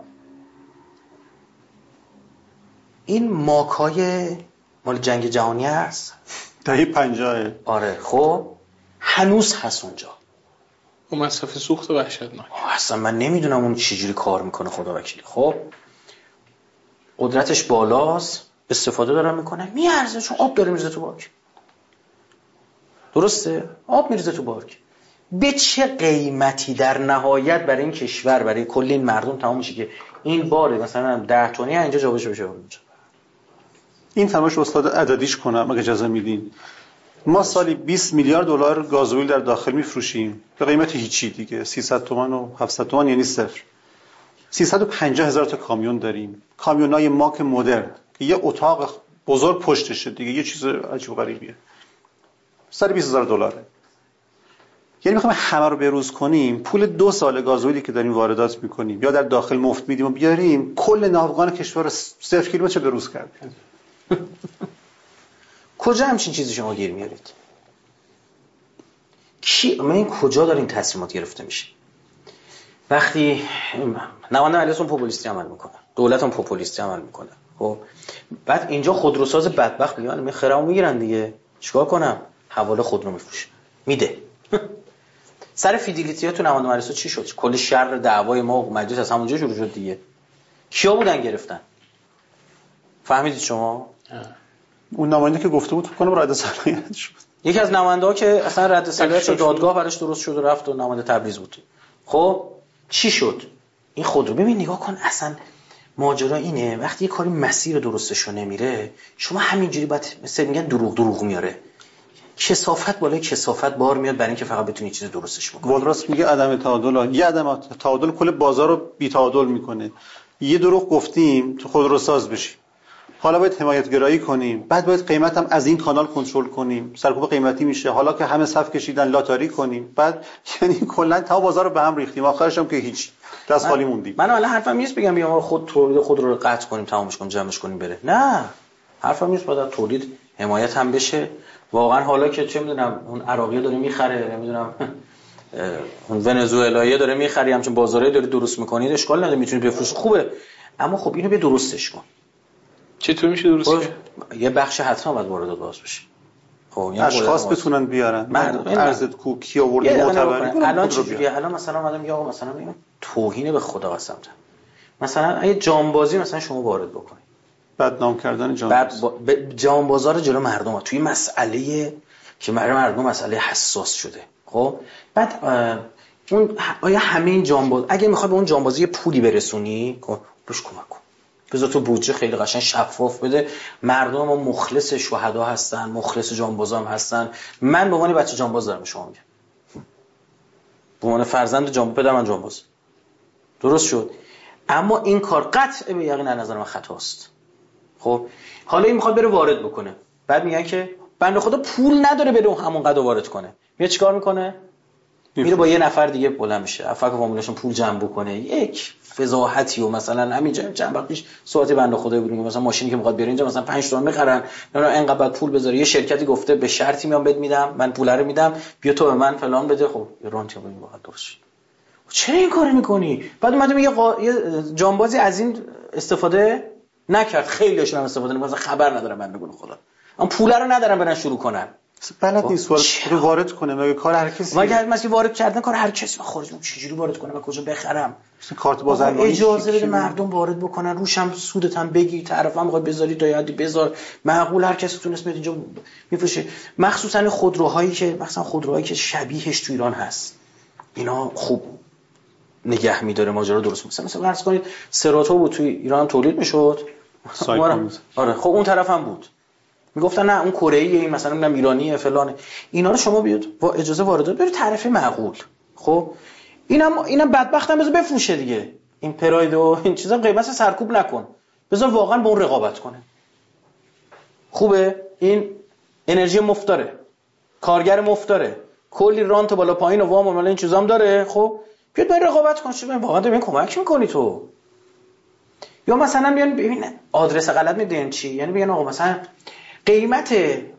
این ماکای مال جنگ جهانی هست دهه پنجاه. آره خب هنوز هست اونجا. اون مصرف سوخت وحشتناک. اصلا من نمیدونم اون چجوری کار میکنه خدا وکیلی. خب قدرتش بالاست استفاده دارن میکنن میارزه چون آب داره میریزه تو باک. درسته؟ آب میریزه تو باک. به چه قیمتی در نهایت برای این کشور، برای کل این مردم تمام میشه که این باره مثلا ده تونی اینجا جابجا بشه اونجا. این تماش استاد عددیش کنم اگه اجازه میدین. ما سالی بیست میلیارد دلار گازوئیل در داخل میفروشیم به قیمت هیچی دیگه، سیصد تومان و هفتصد تومان یعنی صفر. سیصد و پنجاه هزار تا کامیون داریم، کامیونای ماک مدرن که یه اتاق بزرگ پشتشه دیگه، یه چیز عجیب غریبیه. صد و بیست هزار دلاره. یعنی میخوایم همه رو بروز کنیم، پول دو سال گازوئیلی که داریم واردات میکنیم یا در داخل مفت میدیم و بیاریم، کل ناوگان کشور رو صفر کیلومتر بروز کردیم. کجا همچین چیزی شما گیر میارید؟ کی من این کجا داره این تصمیمات گرفته میشه؟ وقتی نماینده مجلس پوپولیستی عمل میکنه، دولت هم پوپولیستی عمل میکنه، خب بعد اینجا خودروساز بدبخت میگه من خرمو میگیرن دیگه، چیکار کنم؟ حواله خودرو میفروشه میده. سر فیدیلیتی‌ها تو نماینده مجلس چی شد؟ کل شر دعوای ما مجلس از همونجا شروع شد دیگه. کیا بودن گرفتن؟ فهمیدید شما؟ اون نماینده که گفته بود فکر کنم رد صلاحیت شد. یکی از نماینده‌ها که اصلا رد صلاحیت شد، دادگاه براش درست شد و رفت و نماینده تبریز بود. خب چی شد؟ این خودرو ببین نگاه کن، اصلا ماجرا اینه وقتی یه کاری مسیر درستشو نمیره، شما همینجوری باید مثل میگن دروغ دروغ میاره. کثافت بالای کثافت بار میاد برای اینکه فقط بتونی چیز درستش بکنی. والراس میگه عدم تعادل، یه عدم تعادل کل بازار رو بی تعادل میکنه. یه دروغ گفتیم تو خودروساز بشیم، حالا باید حمایت گرایی کنیم، بعد باید قیمت هم از این کانال کنترل کنیم، سرکوب قیمتی میشه، حالا که همه صف کشیدن لاتاری کنیم، بعد یعنی کلا تا بازار رو به هم ریختیم، آخرش هم که هیچ دست خالی موندیم. من حالا حرفم نیست بگم بیام خود تولید خود رو قطع کنیم، تمامش کنیم، جمعش کنیم بره. نه، حرفم نیست، باید تولید حمایت هم بشه. واقعا حالا که چه میدونم اون عراقی داره میخره، نمیدونم اون ونزوئلایی داره میخره، همچون بازارایی داره درست میکنید، اشکال نداره، میتونید بفروشید، خوبه. اما خب اینو به درستش کن. چطور میشه درست کنه؟ یه بخش حتما باید واردات باز بشه. خب یعنی اشخاص بتونن بیارن، ارز کوکی آورده معتبر. الان چجوریه؟ الان مثلا اومدم یا مثلا اینو توهین به خدا قسم زدم، مثلا اگه جانبازی مثلا شما وارد بکنید، بدنام کردن جانباز، با... جانبازا رو جلو مردم ها توی مسئله که مردم مسئله حساس شده. خب بعد اون آیا همه این جانباز اگه میخوای به اون جانبازی پولی برسونی، بهش کمک کن، بذار تو بودجه خیلی قشنگ شفاف بده، مردم ما مخلص شهدا هستن، مخلص جانبازا هم هستن. من به عنوان بچه جانباز دارم شما میگم، به عنوان فرزند جانباز، پدر من جانباز، درست شد. اما این کار قطع به یقین از نظر من خطاست. خب حالا این میخواد بره وارد بکنه، بعد میگن که بنده خدا پول نداره بره همون قدر وارد کنه، میاد چیکار میکنه؟ میره با یه نفر دیگه بلند میشه، افک فامیلشون پول جمع بکنه. یک فضاحتی و مثلا همینجا چند وقت پیش صحبت بنده خدا بود، مثلا ماشینی که میخواد بره اینجا مثلا پنج تومن میخرن، نه اینقدر بعد پول بذاره، یه شرکتی گفته به شرطی میام بهت میدم، من پول رو میدم، بیا تو به من فلان بده. خب یه رانتی ببین واقعا درست. چرا این کارو میکنی؟ بعد اومد میگه قا... یه جانبازی از این استفاده نکرد، خیلیشون هم استفاده نمیکنن، خبر ندارم من بگم خدا، اون پول رو ندارن برن شروع کنن. بلد نیست رو وارد کنه، مگه کار هر کسی؟ مگه مثلا وارد کردن کار هر کسی، من خارج من چجوری وارد کنم، من کجا بخرم؟ مثلا کارت بازرگانی اجازه بده مردم وارد بکنن، روشم سودت هم بگی، طرفم میخواد بذاری تا یادی بذار، معقول هر کسی تونست بیاد اینجا میفروشه. مخصوصا خودروهایی که مثلا خودروهایی که شبیهش تو ایران هست، اینا خوب نگه می‌داره ماجرا درست. مثلا مثلا فرض کنید سراتو بود تو ایران تولید میشد، آره خب اون طرف هم بود، میگفتن نه اون کره‌ایه، این مثلا اونم ایرانیه فلانه. اینا رو شما بیاد با اجازه واردات برید طرف معقول. خب اینم اینم بدبختم بذار بفروشه دیگه، این پراید و این چیزا قیمت سرکوب نکن، بذار واقعا با اون رقابت کنه. خوبه، این انرژی مفت داره، کارگر مفت داره، کلی رانت بالا پایین و وام و این چیزام داره. خب بیاد با رقابت کن، چون واقعا ببین کمک می‌کنی تو. یا مثلا بیان ببین آدرس غلط میدین چی، یعنی بگن آقا مثلا قیمت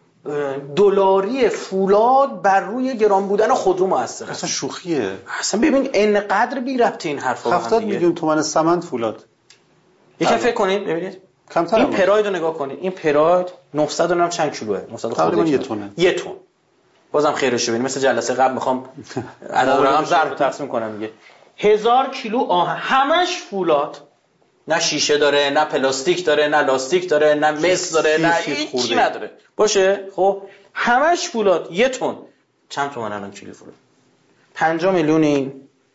دلاری فولاد بر روی گران بودن خودرو موثره. اصلا شوخیه. اصلا ببین اینقدر بی ربط این حرفا. هفتاد میلیون تومان سمنت فولاد. یکم فکر کنید ببینید کمتر. این پراید رو نگاه کنید، این پراید نهصد و نهم چند کیلوه؟ نهصد تقریبا یک تونه. یک تن. بازم خیرش ببینید، مثل جلسه قبل میخوام عدد رقم ضرب تقسیم کنم دیگه. هزار کیلو آهن، همش فولاد، نه شیشه داره، نه پلاستیک داره، نه لاستیک داره، نه مس داره، نه هیچی نداره. باشه خب همش فولاد، یک تن. چند تومن الان کیلو فولاد؟ پنجاه میلیون این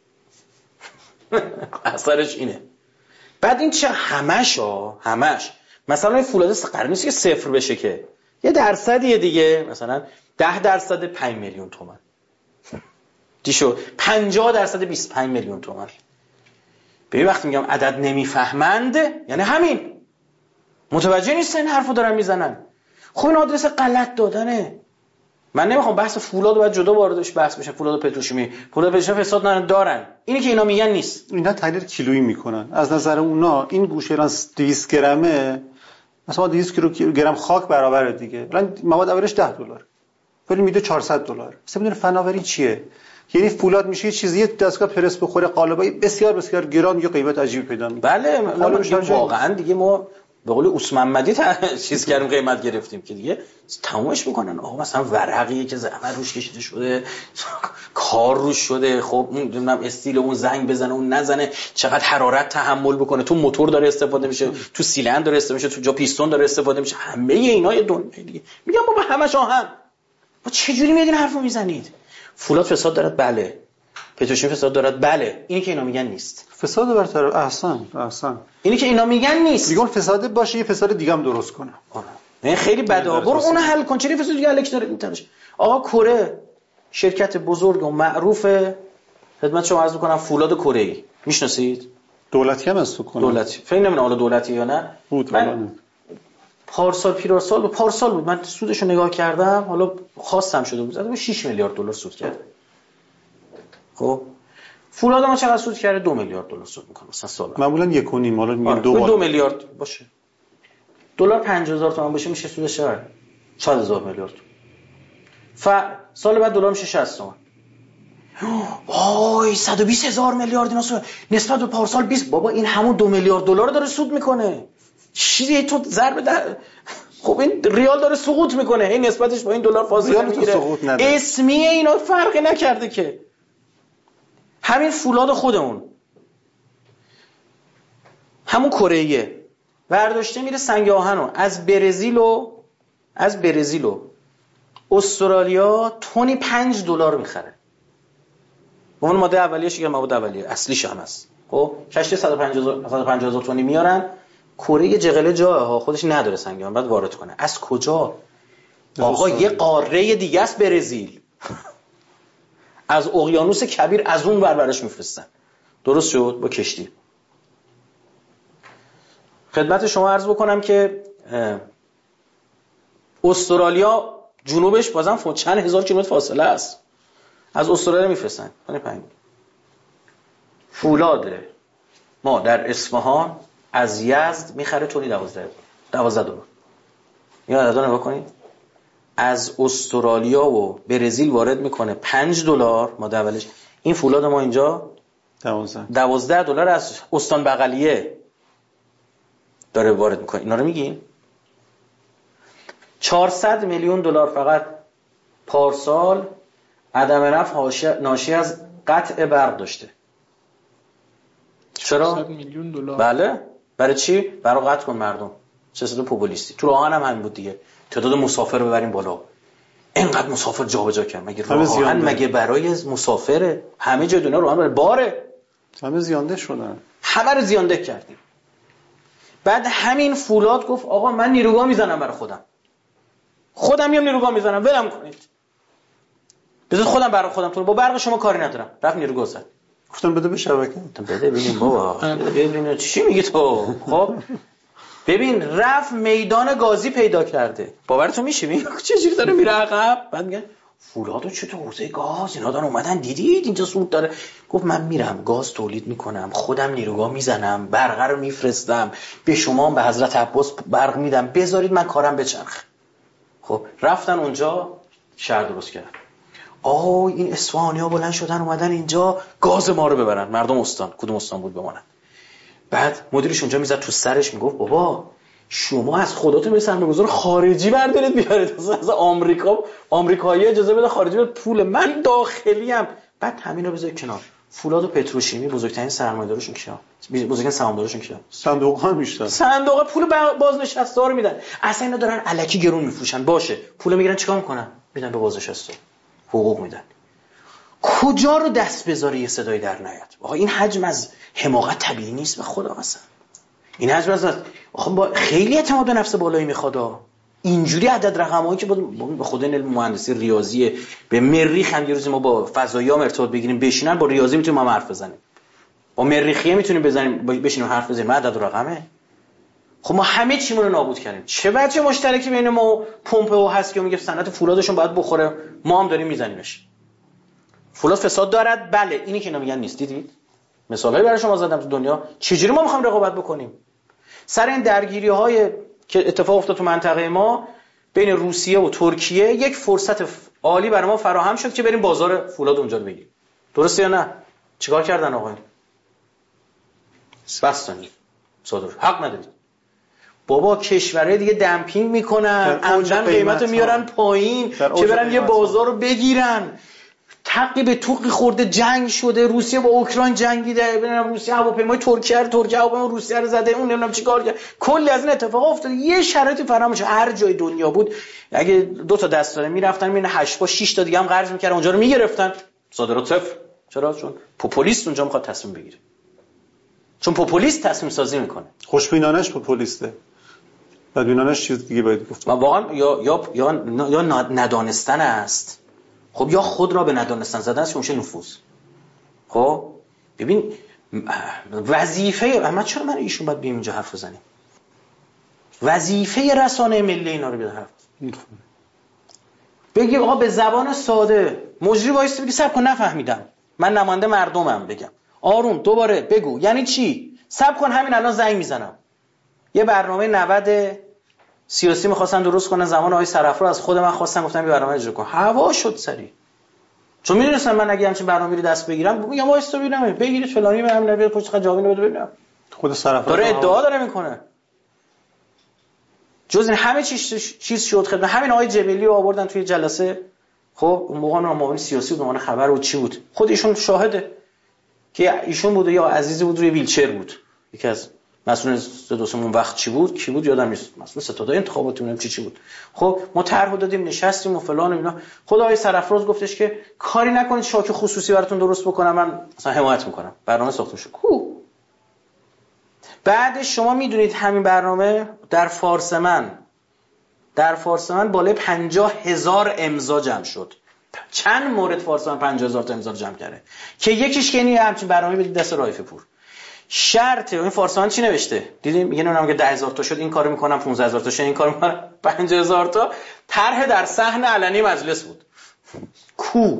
اثرش اینه. بعد این چه همش ها همش مثلا این فولاد قرار نیست که صفر بشه که یه درصدیه دیگه، مثلا ده درصد پنج میلیون تومان دیشو پنجاه درصد بیست و پنج میلیون تومان. ببین وقتی میگم عدد نمیفهمند یعنی همین، متوجه نیستن این حرفو دارن میزنن. خب این آدرس غلط دادنه. من نمیخوام بحث فولاد رو باید جدا واردش بحث بشه. فولاد و پتروشیمی، فولاد و پتروشیمی فساد دارن، اینی که اینا میگن نیست. اینا تحلیل کیلویی میکنن. از نظر اونا این گوشه ایران دویست گرمه، مثلا دویست کیلوگرم خاک برابره دیگه. الان مواد اولش ده دلار، ولی میده چهارصد دلار. مثلا میدونه فناوری چیه؟ یعنی فولاد میشه یه چیزی دستگاه پرس بخوره قالبای بسیار بسیار گران، یه قیمت عجیبی پیدا میکنه. بله واقعا دیگه ما به قول عثمان محمدی چیز کردیم قیمت گرفتیم که دیگه تمومش میکنن. آقا مثلا ورقیه که زحمت روش کشیده شده، کار روش شده، خب اون نمیدونم استیل اون زنگ بزنه اون نزنه، چقدر حرارت تحمل بکنه، تو موتور داره استفاده میشه، تو سیلندر داره استفاده میشه، تو جا پیستون داره استفاده میشه، همه اینا یه دنیای دیگه. میگم بابا همش آهن. با چه جوری میادین حرفو میزنید؟ فولاد فساد دارد بله، پتروشیمی فساد دارد بله، اینی که اینا میگن نیست. فساد برطرف احسن احسن اینی که اینا میگن نیست. میگن فساد باشه یه فساد دیگه هم درست کنه. آره این خیلی بده. برو اون حل کن. چه فساد دیگه الکی داره میتونش. آقا کره شرکت بزرگ و معروفه، خدمت شما عرض میکنم، فولاد کره ای میشناسید؟ دولتی هم است کنه. دولتی فکر نمی‌کنم حالا دولتی یا نه بود. من پارسال پیراسال و پارسال بود من سودشو نگاه کردم، حالا خواستم شده بود زدم شش میلیارد دلار سود کرد. خب فولاد ما چقدر سود کرده؟ دو میلیارد دلار سود میکنه مثلا سالا. معمولا یک و نیم، حالا میگن دو, دو میلیارد باشه. دلار پنجاه هزار تومان باشه میشه سودش چقدر؟ چهار هزار میلیارد. ف سال بعد دلار میشه شصت تومان. وای صد و بیست هزار میلیارد اینا سود نسبت به پارسال بیست. بابا این همون دو میلیارد دلار داره سود میکنه. چیزی تو ضرب در خب این ریال داره سقوط میکنه، این نسبتش با این دلار فاصله میگیره. اسمیه اینا فرقی نکرده که. همین فولاد خودمون همون کره‌ایه برداشته میره سنگ آهنو از برزیل و از برزیل و استرالیا تونی پنج دلار میخره. با اون ماده اولیه‌اش که مواد اولیه اصلیش هم هست. خب کشتی صد و پنجاه هزار تونی میارن. کره جغله جاه ها خودش نداره سنگ آهن، بعد وارد کنه. از کجا؟ آقا یه قاره دیگه است برزیل. از اقیانوس کبیر از اون ور براش میفرستن. درست شد؟ با کشتی. خدمت شما عرض بکنم که استرالیا جنوبش بازم فوق چند هزار کیلومتر فاصله است. از استرالیا میفرستن. پنج پنج. فولاد ما در اصفهان از یزد میخره تونی دوازده دلار. یا عددا نگاه کنید. از استرالیا و برزیل وارد میکنه پنج دلار ماده اولش. این فولاد ما اینجا دوازده دلار از استان بغلیه داره وارد میکنه. اینا رو میگیم چهارصد میلیون دلار فقط پارسال عدم نفع ناشی از قطع برق داشته. چرا؟ چهارصد میلیون دلار. بله. برای چی؟ برای قطع کن مردم. سیاست پوپولیستی. تو راهن هم همین بود دیگه. تعداد مسافر رو ببریم بالا. اینقدر مسافر جابجا کرد. مگه راهن مگه برای مسافره؟ همه جای دنیا راهن برای باره. همه زیانده شدن. همه رو زیانده کردیم. بعد همین فولاد گفت آقا من نیروگاه میزنم برای خودم. خودم میام نیروگاه میزنم، ولم کنید. بذار خودم برای خودم تو با برق شما کاری ندارم. رفت نیروگاه زد. گفتم بده به شبکه. گفتم بده ببین بابا. ببین چی میگی تو؟ خب ببین رفت میدان گازی پیدا کرده. باورتون میشه؟ ببین چه جوری داره میره عقب. بعد میگه فولادو چطور حوزه گاز اینا دارن اومدن دیدید اینجا سود داره. گفت من میرم گاز تولید میکنم، خودم نیروگاه میزنم، برق رو میفرستم، به شما به حضرت عباس برق میدم، بذارید من کارم بچرخه. خب رفتن اونجا شهر درست کردن. آه این اصفهانی‌ها بلند شدن اومدن اینجا گاز ما رو ببرن. مردم استان کدوم استان بود بمونن. بعد مدیرش اونجا میزد تو سرش میگفت بابا شما از خودتون به سرمایه‌گذار خارجی بردارید بیارید، از آمریکا آمریکایی اجازه بده خارجی بده پول من داخلیم. بعد همینا بذار کنار. فولاد و پتروشیمی بزرگترین سرمایه‌دارشون کیا؟ بزرگترین سهامدارشون کیا؟ صندوق‌ها میشن. صندوق‌ها پول بازنشسته‌ها رو میدن. اصلا اینا دارن الکی گرون میفروشن. باشه پول میگیرن چیکار میکنن؟ میدن به بازنشسته. حقوق میدن. کجا رو دست بذاره یه صدای در نیاد؟ آقا این حجم از حماقت طبیعی نیست به خدا مثلا. این حجم از آخه با خیلی اعتماد به نفس بالایی میخواد. اینجوری عدد رقمایی که با خود علم مهندسی ریاضی به مریخ هم یه روزی ما با فضایی‌ها ارتباط بگیریم بشینن با ریاضی میتونیم ما حرف بزنیم. با مریخیه میتونیم بزنیم بشینیم حرف بزنیم عدد و رقمه. خب ما همه چیمون رو نابود کردیم. چه بچه مشترکی بین ما و پومپئو هست که میگه صنعت فولادشون باید بخوره، ما هم داریم میزنیمش. فولاد فساد دارد، بله، اینی که اینا میگن نیست. دیدید مثالایی برای شما زدم تو دنیا. چجوری ما میخوایم رقابت بکنیم سر این درگیری‌های که اتفاق افتاد تو منطقه ما بین روسیه و ترکیه؟ یک فرصت عالی برای ما فراهم شد که بریم بازار فولاد اونجا رو بگیریم. درسته یا نه؟ چیکار کردن آقایون؟ بستانی صادر حق ندارید. بابا کشورهای دیگه دمپینگ میکنن، عمدن قیمتو میارن پایین که برن یه بازار رو بگیرن. تقی به توقی خورده، جنگ شده، روسیه با اوکراین جنگیده، ببینم روسیه هواپیمای ترکیه رو ترکیه هواپیمای روسیه رو زده، اون نمیدونم چیکار کرد، کلی از این اتفاق افتاد. یه شرایطی فراهم شد هر جای دنیا بود اگه دو تا دست داره میرفتن میونه هشت با شش تا دیگه هم قرض میکردن اونجا رو میگرفتن، صادرات صفر. چرا؟ چون پوپولیست اونجا میخواد تصمیم بگیره، چون پوپولیست تصمیم سازی میکنه. خوشبینانش پوپولیسته، بدبینانش چیز دیگه باید گفت. ما واقعا یا یا یا یا ندانستن است. خب یا خود را به ندانستن زدن است که میشه نفوذ. خب ببین وظیفه احمد، چرا من ایشون باید بیام اینجا حرف بزنیم؟ وظیفه رسانه ملی اینا رو بیاد حرف بگی آقا به زبان ساده. مجری وایس بگی صبر کن نفهمیدم، من نماینده مردمم، بگم آروم دوباره بگو یعنی چی؟ صبر کن همین الان زنگ میزنم. یه برنامه نود سیاسی می‌خواستن درست کنن زمان آقای سرافراز، از خود من خواستن گفتم این برنامه اجرا کن. هوا شد سری، چون میدونستم من اگه همچین برنامه‌ای رو دست بگیرم میگم وایس تو ببینم بگیرید فلانی به همین نبی پشت خجاوی بده ببینم. خود سرافراز داره ادعا داره میکنه. جز این همه چیز چیز شد خدمت همین آقای جبلی رو آوردن توی جلسه. خب اون موقع معاون سیاسی بود، معاون خبر بود، چی بود؟ خود ایشون شاهده که ایشون بود یا عزیزی بود روی ویلچر بود. یکی از مسئول دوستمون وقت چی بود کی بود یادم نیست، مسئول ستاد انتخاباتی اونم چی چی بود. خب ما طرح دادیم نشستیم و فلان و اینا. خود آقای سرافراز گفتش که کاری نکنید شاک خصوصی براتون درست بکنم، من مثلا حمایت میکنم. برنامه ساخته شد. کو بعدش شما میدونید همین برنامه در فارسمن در فارسمن بالای پنجاه هزار امضا جمع شد. چند مورد فارسمن پنجاه هزار تا امضا جمع کرده که یکیش که اینه همچین برنامه بدید دست رایفه پور. شرط این فارسمن چی نوشته؟ دیدیم میگن اونم که ده هزار تا شد این کارو میکنم، پانزده هزار تا شد این کارو میکنم، پنجاه هزار تا طرح در صحن علنی مجلس بود. کو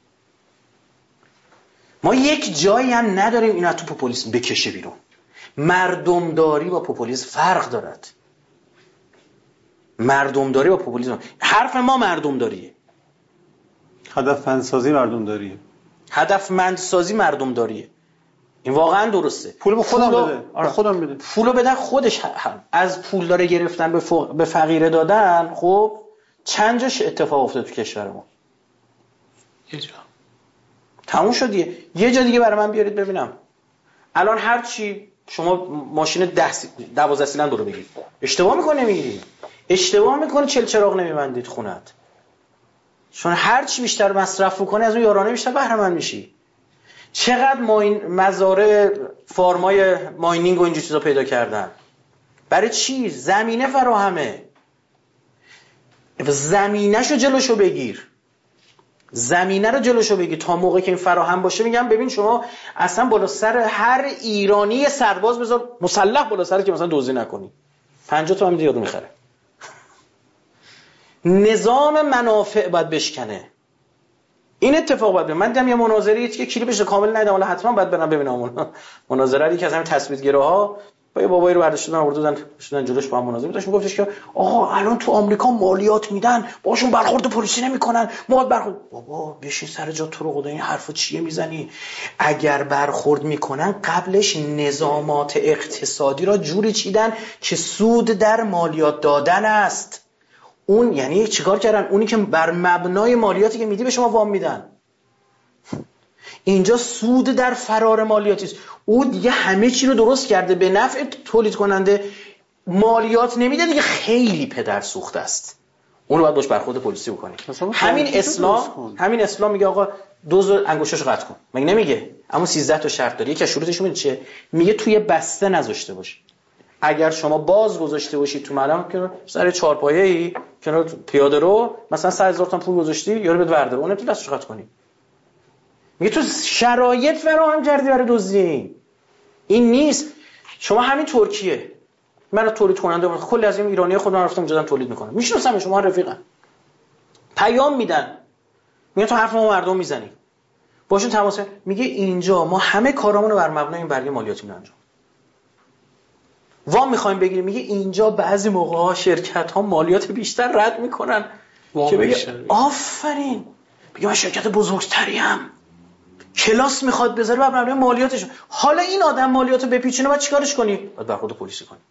ما یک جایی هم نداریم اینا تو پوپولیسم بکشه بیرون. مردمداری با پوپولیسم فرق دارد. مردمداری با پوپولیسم، حرف ما مردمداریه، هدفمندسازی مردمداریه، هدفمندسازی مردمداریه. این واقعا درسته. پول به خودم بده. آره خودم بده. پولو بدن خودش هم. از پول داره گرفتن به, فق... به فقیره دادن. خب چند جاش اتفاق افتاد تو کشور ما؟ یه جا. تموم شد دیگه. یه جا دیگه برای من بیارید ببینم. الان هر چی شما ماشین ده دوازده سیلندر رو بگیرید اشتباه میکنه میگیری. اشتباه میکنه چل چراغ نمیبندید خونت. چون هر چی بیشتر مصرف میکنه از اون یارانه بیشتر بهره مند میشی. چقدر ماین مزارع فارمای ماینینگ و اینجور چیزا پیدا کردن؟ برای چی؟ زمینه فراهمه. زمینه‌شو جلوشو بگیر. زمینه رو جلوشو بگیر تا موقعی که این فراهم باشه. میگم ببین شما اصلا بالا سر هر ایرانی سرباز بذار مسلح بالا سر که مثلا دزدی نکنی. پنجاه تا هم دیگه رو میخره. نظام منافع باید بشکنه. این اتفاق باید. من دیدم یه مناظره که کلیپش کامل ندیدم، حالا حتما باید برم ببینم. مناظره یکی از همین تثبیت‌گراها با یه بابایی رو برداشتن آوردن شدن جلوش با هم مناظره داشت میگفتش که آقا الان تو آمریکا مالیات میدن باشون برخورد پلیسی نمیکنن، ما برخورد. بابا بشین سر جا، تو رو خدا این حرفو چیه میزنی؟ اگر برخورد میکنن قبلش نظامات اقتصادی را جوری چیدن که سود در مالیات دادن است. اون یعنی چیکار کردن؟ اونی که بر مبنای مالیاتی که میدی به شما وام میدن. اینجا سود در فرار مالیاتی است. او دیگه همه چی رو درست کرده به نفع تولید کننده، مالیات نمیده دیگه. خیلی پدر سوخته است. اون رو باید باش برخورد پلیسی بکنی. همین اسلام همین اسلام میگه آقا دوز انگشتاشو قطع کن. مگه نمیگه؟ اما سیزده تا شرط داره. یکی از شروطش میگه چیه؟ میگه توی بسته نذاشته باش. اگر شما باز گذاشته باشید تو ملم که سر چهارپایه‌ای کنار پیاده رو مثلا صد هزار تومان پول گذاشتی یارو بهت ورداره اون نمیتونی دستش قطع کنی. میگه تو شرایط فراهم کردی برای دزدی. این نیست. شما همین ترکیه من تولید کننده بود کلی از این ایرانی خودم رفتم اونجا تولید میکنم میشناسم شما رفیقم پیام میدن میگن تو حرف ما مردم میزنی باشون تماس میگه اینجا ما همه کارامونو بر مبنای این برگه مالیاتی می‌انجام انجام وام میخوایم بگیریم میگه اینجا بعضی موقع‌ها شرکت ها مالیات بیشتر رد میکنن که بگه آفرین بگه من شرکت بزرگتریم کلاس میخواد بذاره بر مبنای مالیاتش حالا این آدم مالیاتو بپیچونه بعد چیکارش کنی بعد برخورد پلیسی کنی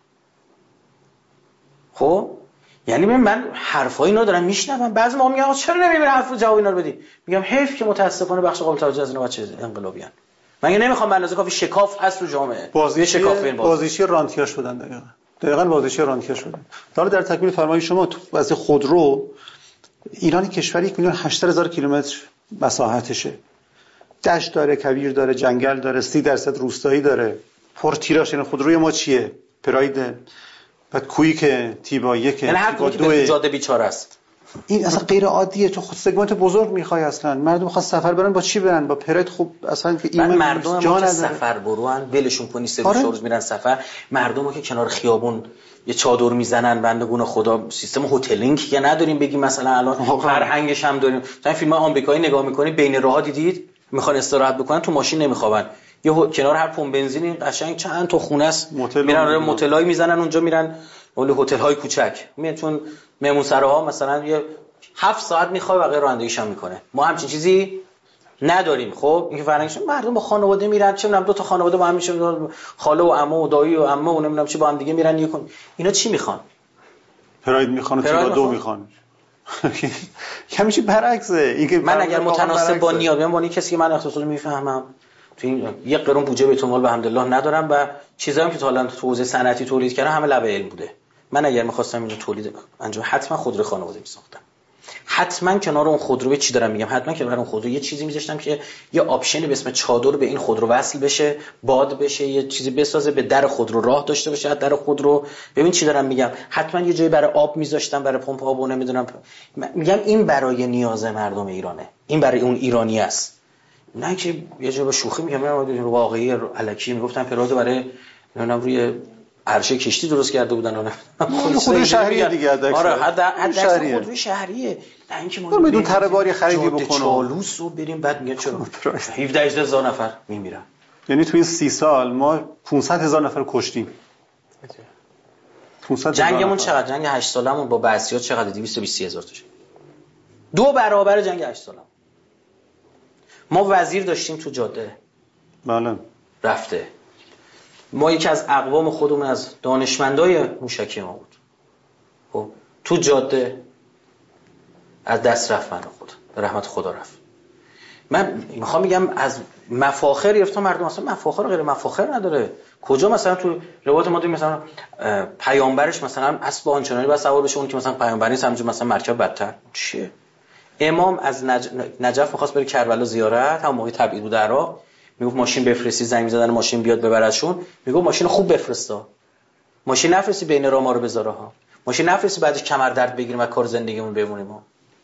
خب یعنی من من حرفای اینا دارم میشنوم بعضی موقع میگن چرا نمیبری حرفو جواب اینا رو بدی میگم حیف که متاسفانه بخش قابل توجه از اینا بچه انقلابیان من نمیخوام به اندازه کافی شکاف هست رو جامعه بازی شکاف این بازیچی رانتیا شدن دقیقاً دقیقاً بازیچی رانتیا شدن. حالا در تکمیل فرمایش شما تو واسه خودرو ایران کشور یک میلیون و هشتصد هزار کیلومتر مساحتشه دشت داره کویر داره جنگل داره سی درصد روستایی داره پر تیراژ. این خودروی ما چیه پراید بعد کویک تیبا یک یعنی هر کدوم که به جاده بیچاره است این اصلا غیر عادیه. تو خود سگمنت بزرگ میخوای اصلا مردم میخواد سفر برن با چی برن با پراید خوب اصلا که این مردم جا سفر بروان ولشون کنی سه روز روز میرن سفر مردمو که کنار خیابون یه چادر میزنن بندگون خدا سیستم هتلینگ که نداریم بگیم مثلا الان فرهنگش هم داریم. مثلا فیلم آمریکایی نگاه میکنی بین راه‌ها دیدید میخوان استراحت بکنن تو ماشین نمیخوابن یه کنار هر پمپ بنزینی قشنگ چند تا خونه است میرن متلای میزنن اونجا میرن اون هتل‌های کوچک میاد چون مهمونسراها مثلا یه هفت ساعت میخواد و غیر رانندگیش هم میکنه. ما همچین چیزی نداریم. خب این فرهنگش مردم با خانواده میرن چه میدونم دو تا خانواده با هم میشه خاله و عمو و دایی و عمه و نمیدونم چی با هم دیگه میرن یکون اینا چی میخوان پراید میخوان و تیبا دو میخوان همیشه برعکسه. اینکه من اگر متناسب با نیاز با کسی که من اقتصاد میفهمم تو این یه قرون بودجه بیت المال به حمدالله ندارم و چیزایی که تا الان تو حوزه صنعتی تولید کردم همه لب علم بوده. من اگر می‌خواستم اینو تولید انجام حتما خودرو خانواده می‌ساختم. حتما کنار اون خودرو چی دارم میگم حتما کنار اون خودرو یه چیزی می‌ذاشتم که یه آپشنی به اسم چادر به این خودرو وصل بشه باد بشه یه چیزی بسازه به در خودرو راه داشته باشه در خودرو. ببین چی دارم میگم حتما یه جایی برای آب می‌ذاشتم برای پمپ آب و نمیدونم میگم این برای نیاز مردم ایرانه این برای اون ایرانی است نه که یه جا به شوخی میگم من واقعی الکی میگفتم پراد برای نمیدونم روی عرشه کشتی درست کرده بودن اونه خودروی شهریه دیگه حد آره حد حد خودروی شهریه نه اینکه ما بدون تره باری خریدی بکنه چالوس رو بریم بعد میگه چرا هفده هزار نفر میمیرن. یعنی تو این سی سال ما پانصد هزار نفر کشتیم. جنگمون چقدر جنگ هشت سالمون با بعثیات چقدر دویست و بیست هزار تا دو برابر جنگ هشت سالم. ما وزیر داشتیم تو جاده بله رفته ما یکی از اقوام خودمون از دانشمندای موشکی ما بود خب تو جاده از دست رفت من خود به رحمت خدا رفت. من میخوام میگم از مفاخر گرفتم مردم اصلا مفاخر غیر مفاخر نداره. کجا مثلا تو روایت ما داریم مثلا پیامبرش مثلا اسب آنچنانی بس سوار بشه اون که مثلا پیامبر نیست همونجا مثلا مرکب بدتر چیه. امام از نج... نجف می‌خواست بره کربلا زیارت هم موقع تبعید بود عراق میگفت ماشین بفرستی زنگ می‌زدن ماشین بیاد ببرشون میگفت ماشین خوب بفرستا ماشین نفرستی بین راه ما رو بذاره ها ماشین نفرستی بعدش کمر درد بگیریم و کار زندگیمون بمونیم ها.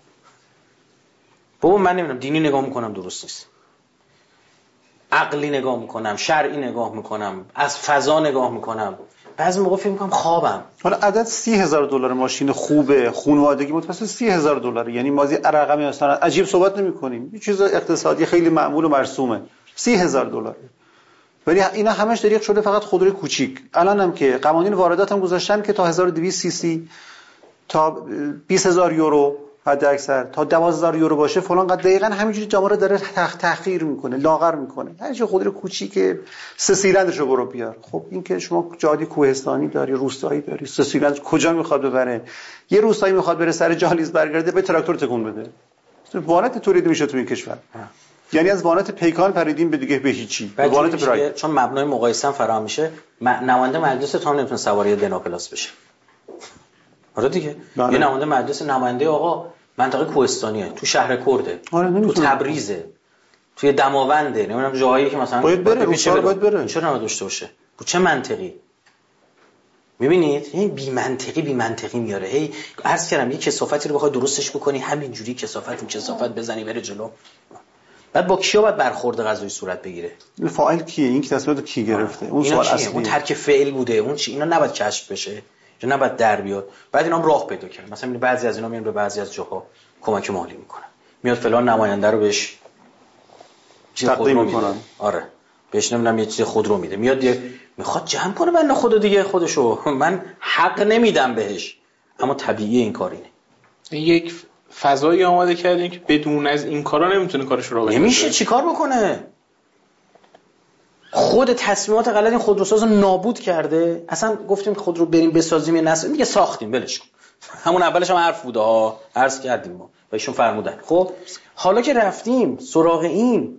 بابا من نمیدونم دینی نگاه میکنم درست نیست عقلی نگاه میکنم شرعی نگاه میکنم از فضا نگاه میکنم بعضی موقع فکر میکنم خوابم. حالا عدد سی هزار دلار ماشین خوبه خانوادگی متوسط سی هزار دلار یعنی مازی رقمی اصلا عجیب صحبت نمی‌کنیم یه چیز اقتصادی خیلی معمول و مرسومه سی هزار دلار ولی اینا همش دریغ شده فقط خودروی کوچیک. الان هم که قوانین واردات هم گذاشتن که تا هزار و دویست سی سی تا بیست هزار یورو حد اکثر تا دوازده هزار یورو باشه فلان قد دقیقاً همینجوری جامعه داره تخ تحقیر میکنه لاغر میکنه. هر چه خودروی کوچیک سه سیلندرش رو برو بیار. خب این که شما جادی کوهستانی داری روستایی داری سه سیلندر کجا میخواد ببره یه روستایی میخواد بره سر جالیز برگرده به تراکتور تکون بده. وانت تولید میشه تو این کشور یعنی از وانت پیکان پریدیم به دیگه به هیچی وانت پراید چون مبنای مقایسه هم فراهم میشه نماینده مجلس تا هم نمیتونه سواری دناپلاس بشه. آره دیگه بله. یه نماینده مجلس نماینده آقا منطقه کوهستانیه تو شهر کرده آره تو تبریزه توی دماونده، نمیدونم جاهایی که مثلا باید بره روسا باید بره، چرا نداشته باشه؟ با چه منطقی؟ میبینید این بی منطقی بی منطقی میاره. هی عرض کردم یه کثافتی رو بخوای درستش بکنی همینجوری کثافت و کثافت بزنی بره جلو. بعد با کیا باید برخورد قضایی صورت بگیره؟ این فاعل کیه؟ این تصمیمات کی گرفته؟ اون سوال اصلیه. اون ترک فعل بوده، اون چی؟ اینا نباید کشف بشه، اینا نباید در بیاد. بعد اینا هم راه پیدا کردن. مثلا بعضی از اینا میان به بعضی از جاها کمک مالی میکنن. میاد فلان نماینده رو بهش تقدیم میکنن. آره. بهش نمیدونم یه چیز خودرو میده. میاد یه میخواد جمع کنه بنده خدا دیگه خودشو. من حق نمیدم بهش. اما طبیعیه این کار اینه. یک فضایی آماده کردین که بدون از این کارا نمیتونه کارش رو راه بندازه. نمیشه چیکار بکنه؟ خود تصمیمات غلط این خودروساز رو نابود کرده. اصلا گفتیم خودرو بریم بسازیم یه نسل دیگه ساختیم ولش کن. همون اولش هم حرف بوده ها، عرض کردیم ما و ایشون فرمودن. خب حالا که رفتیم سراغ این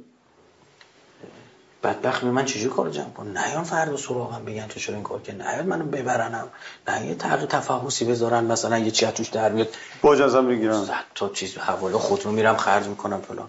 بدبخت من چجوری کارو جمع کنم؟ نیان فردا سراغم بگن تو چرا این کار که نیاد منو ببرنم، نه یه تغییر تفحصی بذارن مثلا یه چی توش در میاد باج ازم بگیرن، صد تا چیز حواله خودرو میرم خرج میکنم فلان.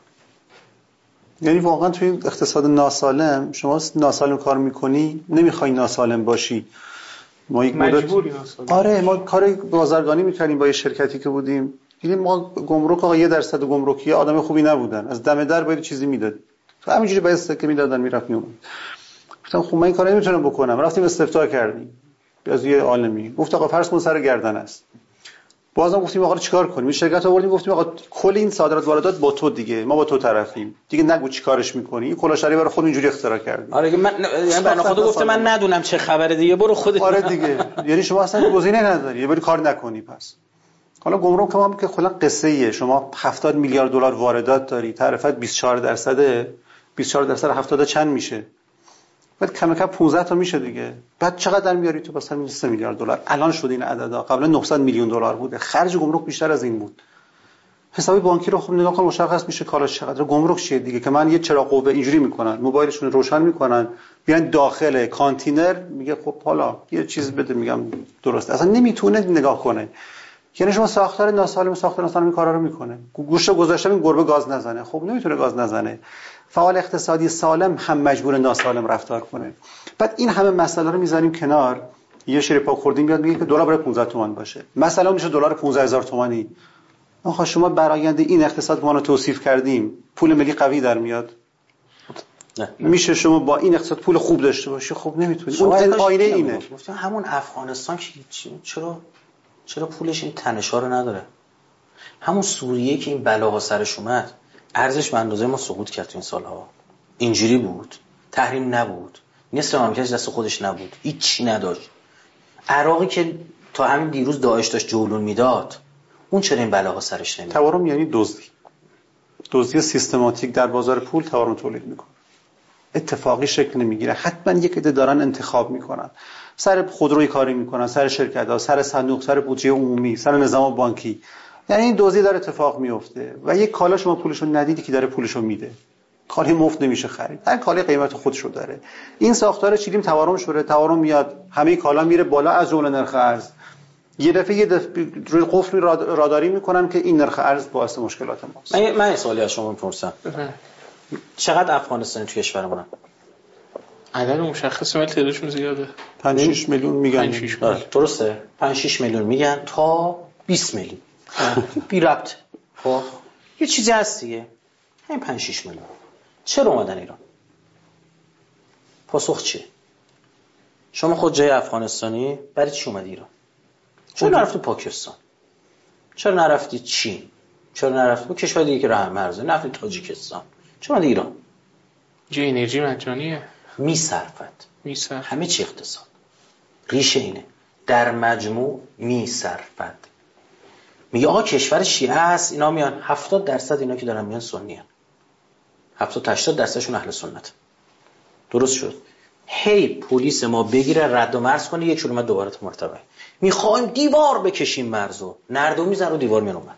یعنی واقعا توی این اقتصاد ناسالم شما ناسالم کار میکنی، نمیخوای ناسالم باشی. ما یک مجبوری ناسالم. آره ما کار بازرگانی میکردیم با یه شرکتی که بودیم، دیدیم ما گمرک آقا یه درصد گمرکی آدم خوبی نبودن، از دم در باید چیزی میداد، تو همینجوری باید که میدادن میرفت میومد. گفتم خب من این کارو نمیتونم بکنم. رفتیم استفتاء کردیم از یه عالمی، گفت آقا فرض کن سر گردن است. بازم گفتیم آقا چیکار کنیم؟ این شرکت آوردیم گفتیم آقا کل این صادرات واردات با تو دیگه، ما با تو طرفیم دیگه، نگو چیکارش می‌کنی. این کلاشری برای خود اینجوری اختراع کردیم. آره من یعنی بنا خدا گفته من ندونم چه خبره دیگه برو خودت. آره دیگه یعنی شما اصلا گزینه نداری، یه بری کار نکنی. پس حالا گمرک هم که کلا قصه ایه، شما هفتاد میلیارد دلار واردات داری، تعرفت بیست و چهار درصد، بیست و چهار درصد هفتاد چند میشه؟ بعد کم کم پانزده تا میشه دیگه. بعد چقدر در میاری تو؟ مثلا سه میلیارد دلار الان شده این عددا، قبلا نهصد میلیون دلار بوده. خرج گمرک بیشتر از این بود. حسابی بانکی رو خب نگاه کن مشخص میشه کالاش چقدر. گمرک چیه دیگه که من یه چراغ قوه اینجوری میکنن، موبایلشون روشن میکنن، بیان داخل کانتینر، میگه خب حالا یه چیز بده، میگم درسته. اصلا نمیتونه نگاه کنه. یعنی شما ساختار ناسالم ساختار ناسالم این کارا رو میکنه. گوشت گذاشتم این گربه گاز نزنه، خب نمیتونه گاز نزنه. فعال اقتصادی سالم هم مجبور ناسالم رفتار کنه. بعد این همه مسئله رو میذاریم کنار، یه شیر پا خوردیم میاد میگه که دلار برای پانزده تومان باشه، مثلا میشه دلار پانزده هزار تومانی. آخه شما برآینده این اقتصاد ما رو توصیف کردیم، پول ملی قوی در میاد. نه. میشه شما با این اقتصاد پول خوب داشته باشی؟ خب نمیتونی. اون آینه اینه. گفتم همون افغانستان چرا چرا پولش این تنشا رو نداره؟ همون سوریه که این بلاها سرش اومد ارزش به اندازه ما سقوط کرد تو این سالها. اینجوری بود، تحریم نبود، نصف مملکتش دست خودش نبود، هیچی نداشت. عراقی که تا همین دیروز داعش داشت جولون میداد، اون چرا این بلاها سرش نمیاد؟ تورم یعنی دزدی. دزدی سیستماتیک در بازار پول تورم تولید میکنه. اتفاقی شکل نمیگیره. حتما یک عده دارن انتخاب میکنن. سر خودروی کاری میکنن، سر شرکت‌ها، سر صندوق، سر بودجه عمومی، سر نظام بانکی. یعنی این دزدی داره اتفاق میفته و یک کالا شما پولشو ندیدی که داره پولشو میده. کالا مفت نمیشه خرید. هر کالا قیمت خودشو داره. این ساختار چیلیم تورم شوره، تورم میاد، همه کالا میره بالا از جمله نرخ ارز. یه دفعه یه دفعه روی قفل راداری میکنن که این نرخ ارز باعث مشکلات ماست. من من سوالی از شما میپرسم. چقدر افغانستانی تو کشورمون؟ عدد مشخصه ولی تعدادشون زیاده. پنج شش میلیون میگن. پنج شش میلیون. درسته. پنج شش میلیون میگن تا بیست میلیون. بی ربط. خب یه چیزی هست دیگه. همین پنج شش میلیون. چرا اومدن ایران؟ پاسخ چیه؟ شما خود جای افغانستانی برای چی اومدی ایران؟ چرا نرفتی پاکستان؟ چرا نرفتی چین؟ چرا نرفتی کشور دیگه که راه مرزه؟ نرفتی تاجیکستان؟ چرا اومدی ایران؟ جای انرژی مجانیه. میصرفت. میصرف. همه چی اقتصاد. ریشه اینه. در مجموع میصرفت. میگه آقا کشور شیعه است، اینا میان هفتاد درصد اینا که دارن میان سنی ان. هفتاد تا هشتاد درصدشون اهل سنت. درست شد. هی پلیس ما بگیره رد و مرز کنه یک کیلومتر دوباره تو مرتبه. میخوایم دیوار بکشیم مرزو. نردو میزنه رو دیوار میان اومد.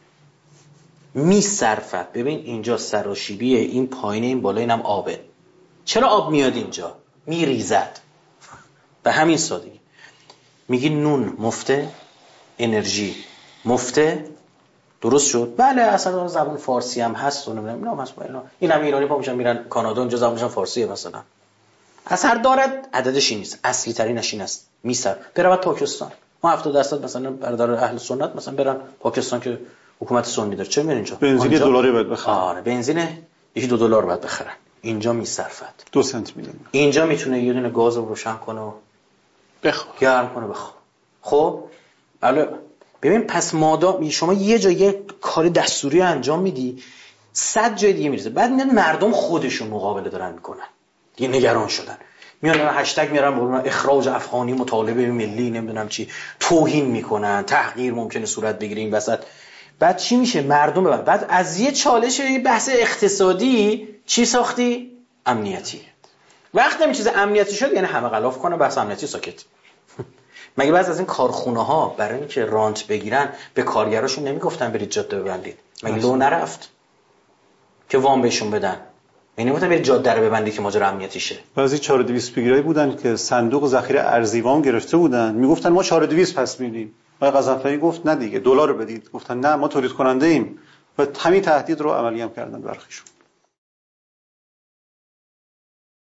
میصرفت. ببین اینجا سراشیبیه، این پایین این بالا اینم آبه. چرا آب میاد اینجا؟ میریزد. به همین سادگی. میگی نون مفته، انرژی مفته، درست شد. بله اصلا زبان فارسی هم هست و نمیدونم اینا هست. اینا اینم ایرانی پا میشن میرن کانادا اونجا زبانشون فارسیه مثلا. اثر دارد، عددش این نیست. اصلی ترینش این است. میسر برود پاکستان. ما هفتاد درصد مثلا برادر اهل سنت مثلا برن پاکستان که حکومت سنی داره. چه میرن اینجا؟ بنزین یه دلاری باید بخرن. آره بنزین یکی دو دلار باید بخرن. اینجا میصرفد. دو سنت میدن. اینجا میتونه یه دونه گاز رو روشن کنه و بخواد. گرم کنه بخواد. خب حالا ببین پس مادام شما یه جا یه کار دستوری انجام میدی صد جای دیگه میرسه. بعد میاد مردم خودشون مقابله دارن میکنن. دیگه نگران شدن. میان هشتگ میارن برون اخراج افغانی، مطالبه ملی، نمیدونم چی، توهین میکنن، تحقیر ممکنه صورت بگیره این وسط. بعد چی میشه؟ مردم ببر. بعد از یه چالش بحث اقتصادی چی ساختی؟ امنیتی. وقتی این چیز امنیتی شد یعنی همه غلاف کنه بحث امنیتی ساکت. مگه بعضی از این کارخونه ها برای اینکه رانت بگیرن به کارگراشون نمیگفتن برید جاده ببندید؟ مگه لو نرفت که وام بهشون بدن؟ یعنی نمیگفتن برید جاده رو ببندید که ماجرا امنیتی شه. بعضی چهار دویست بگیرایی بودن که صندوق ذخیره ارزی وام گرفته بودن، میگفتن ما چهار دویست پس میدیم. آقای قزنفری گفت نه دیگه دلار بدید. گفتن نه ما تولید کننده ایم و همین تهدید رو عملی هم کردن برخیشون.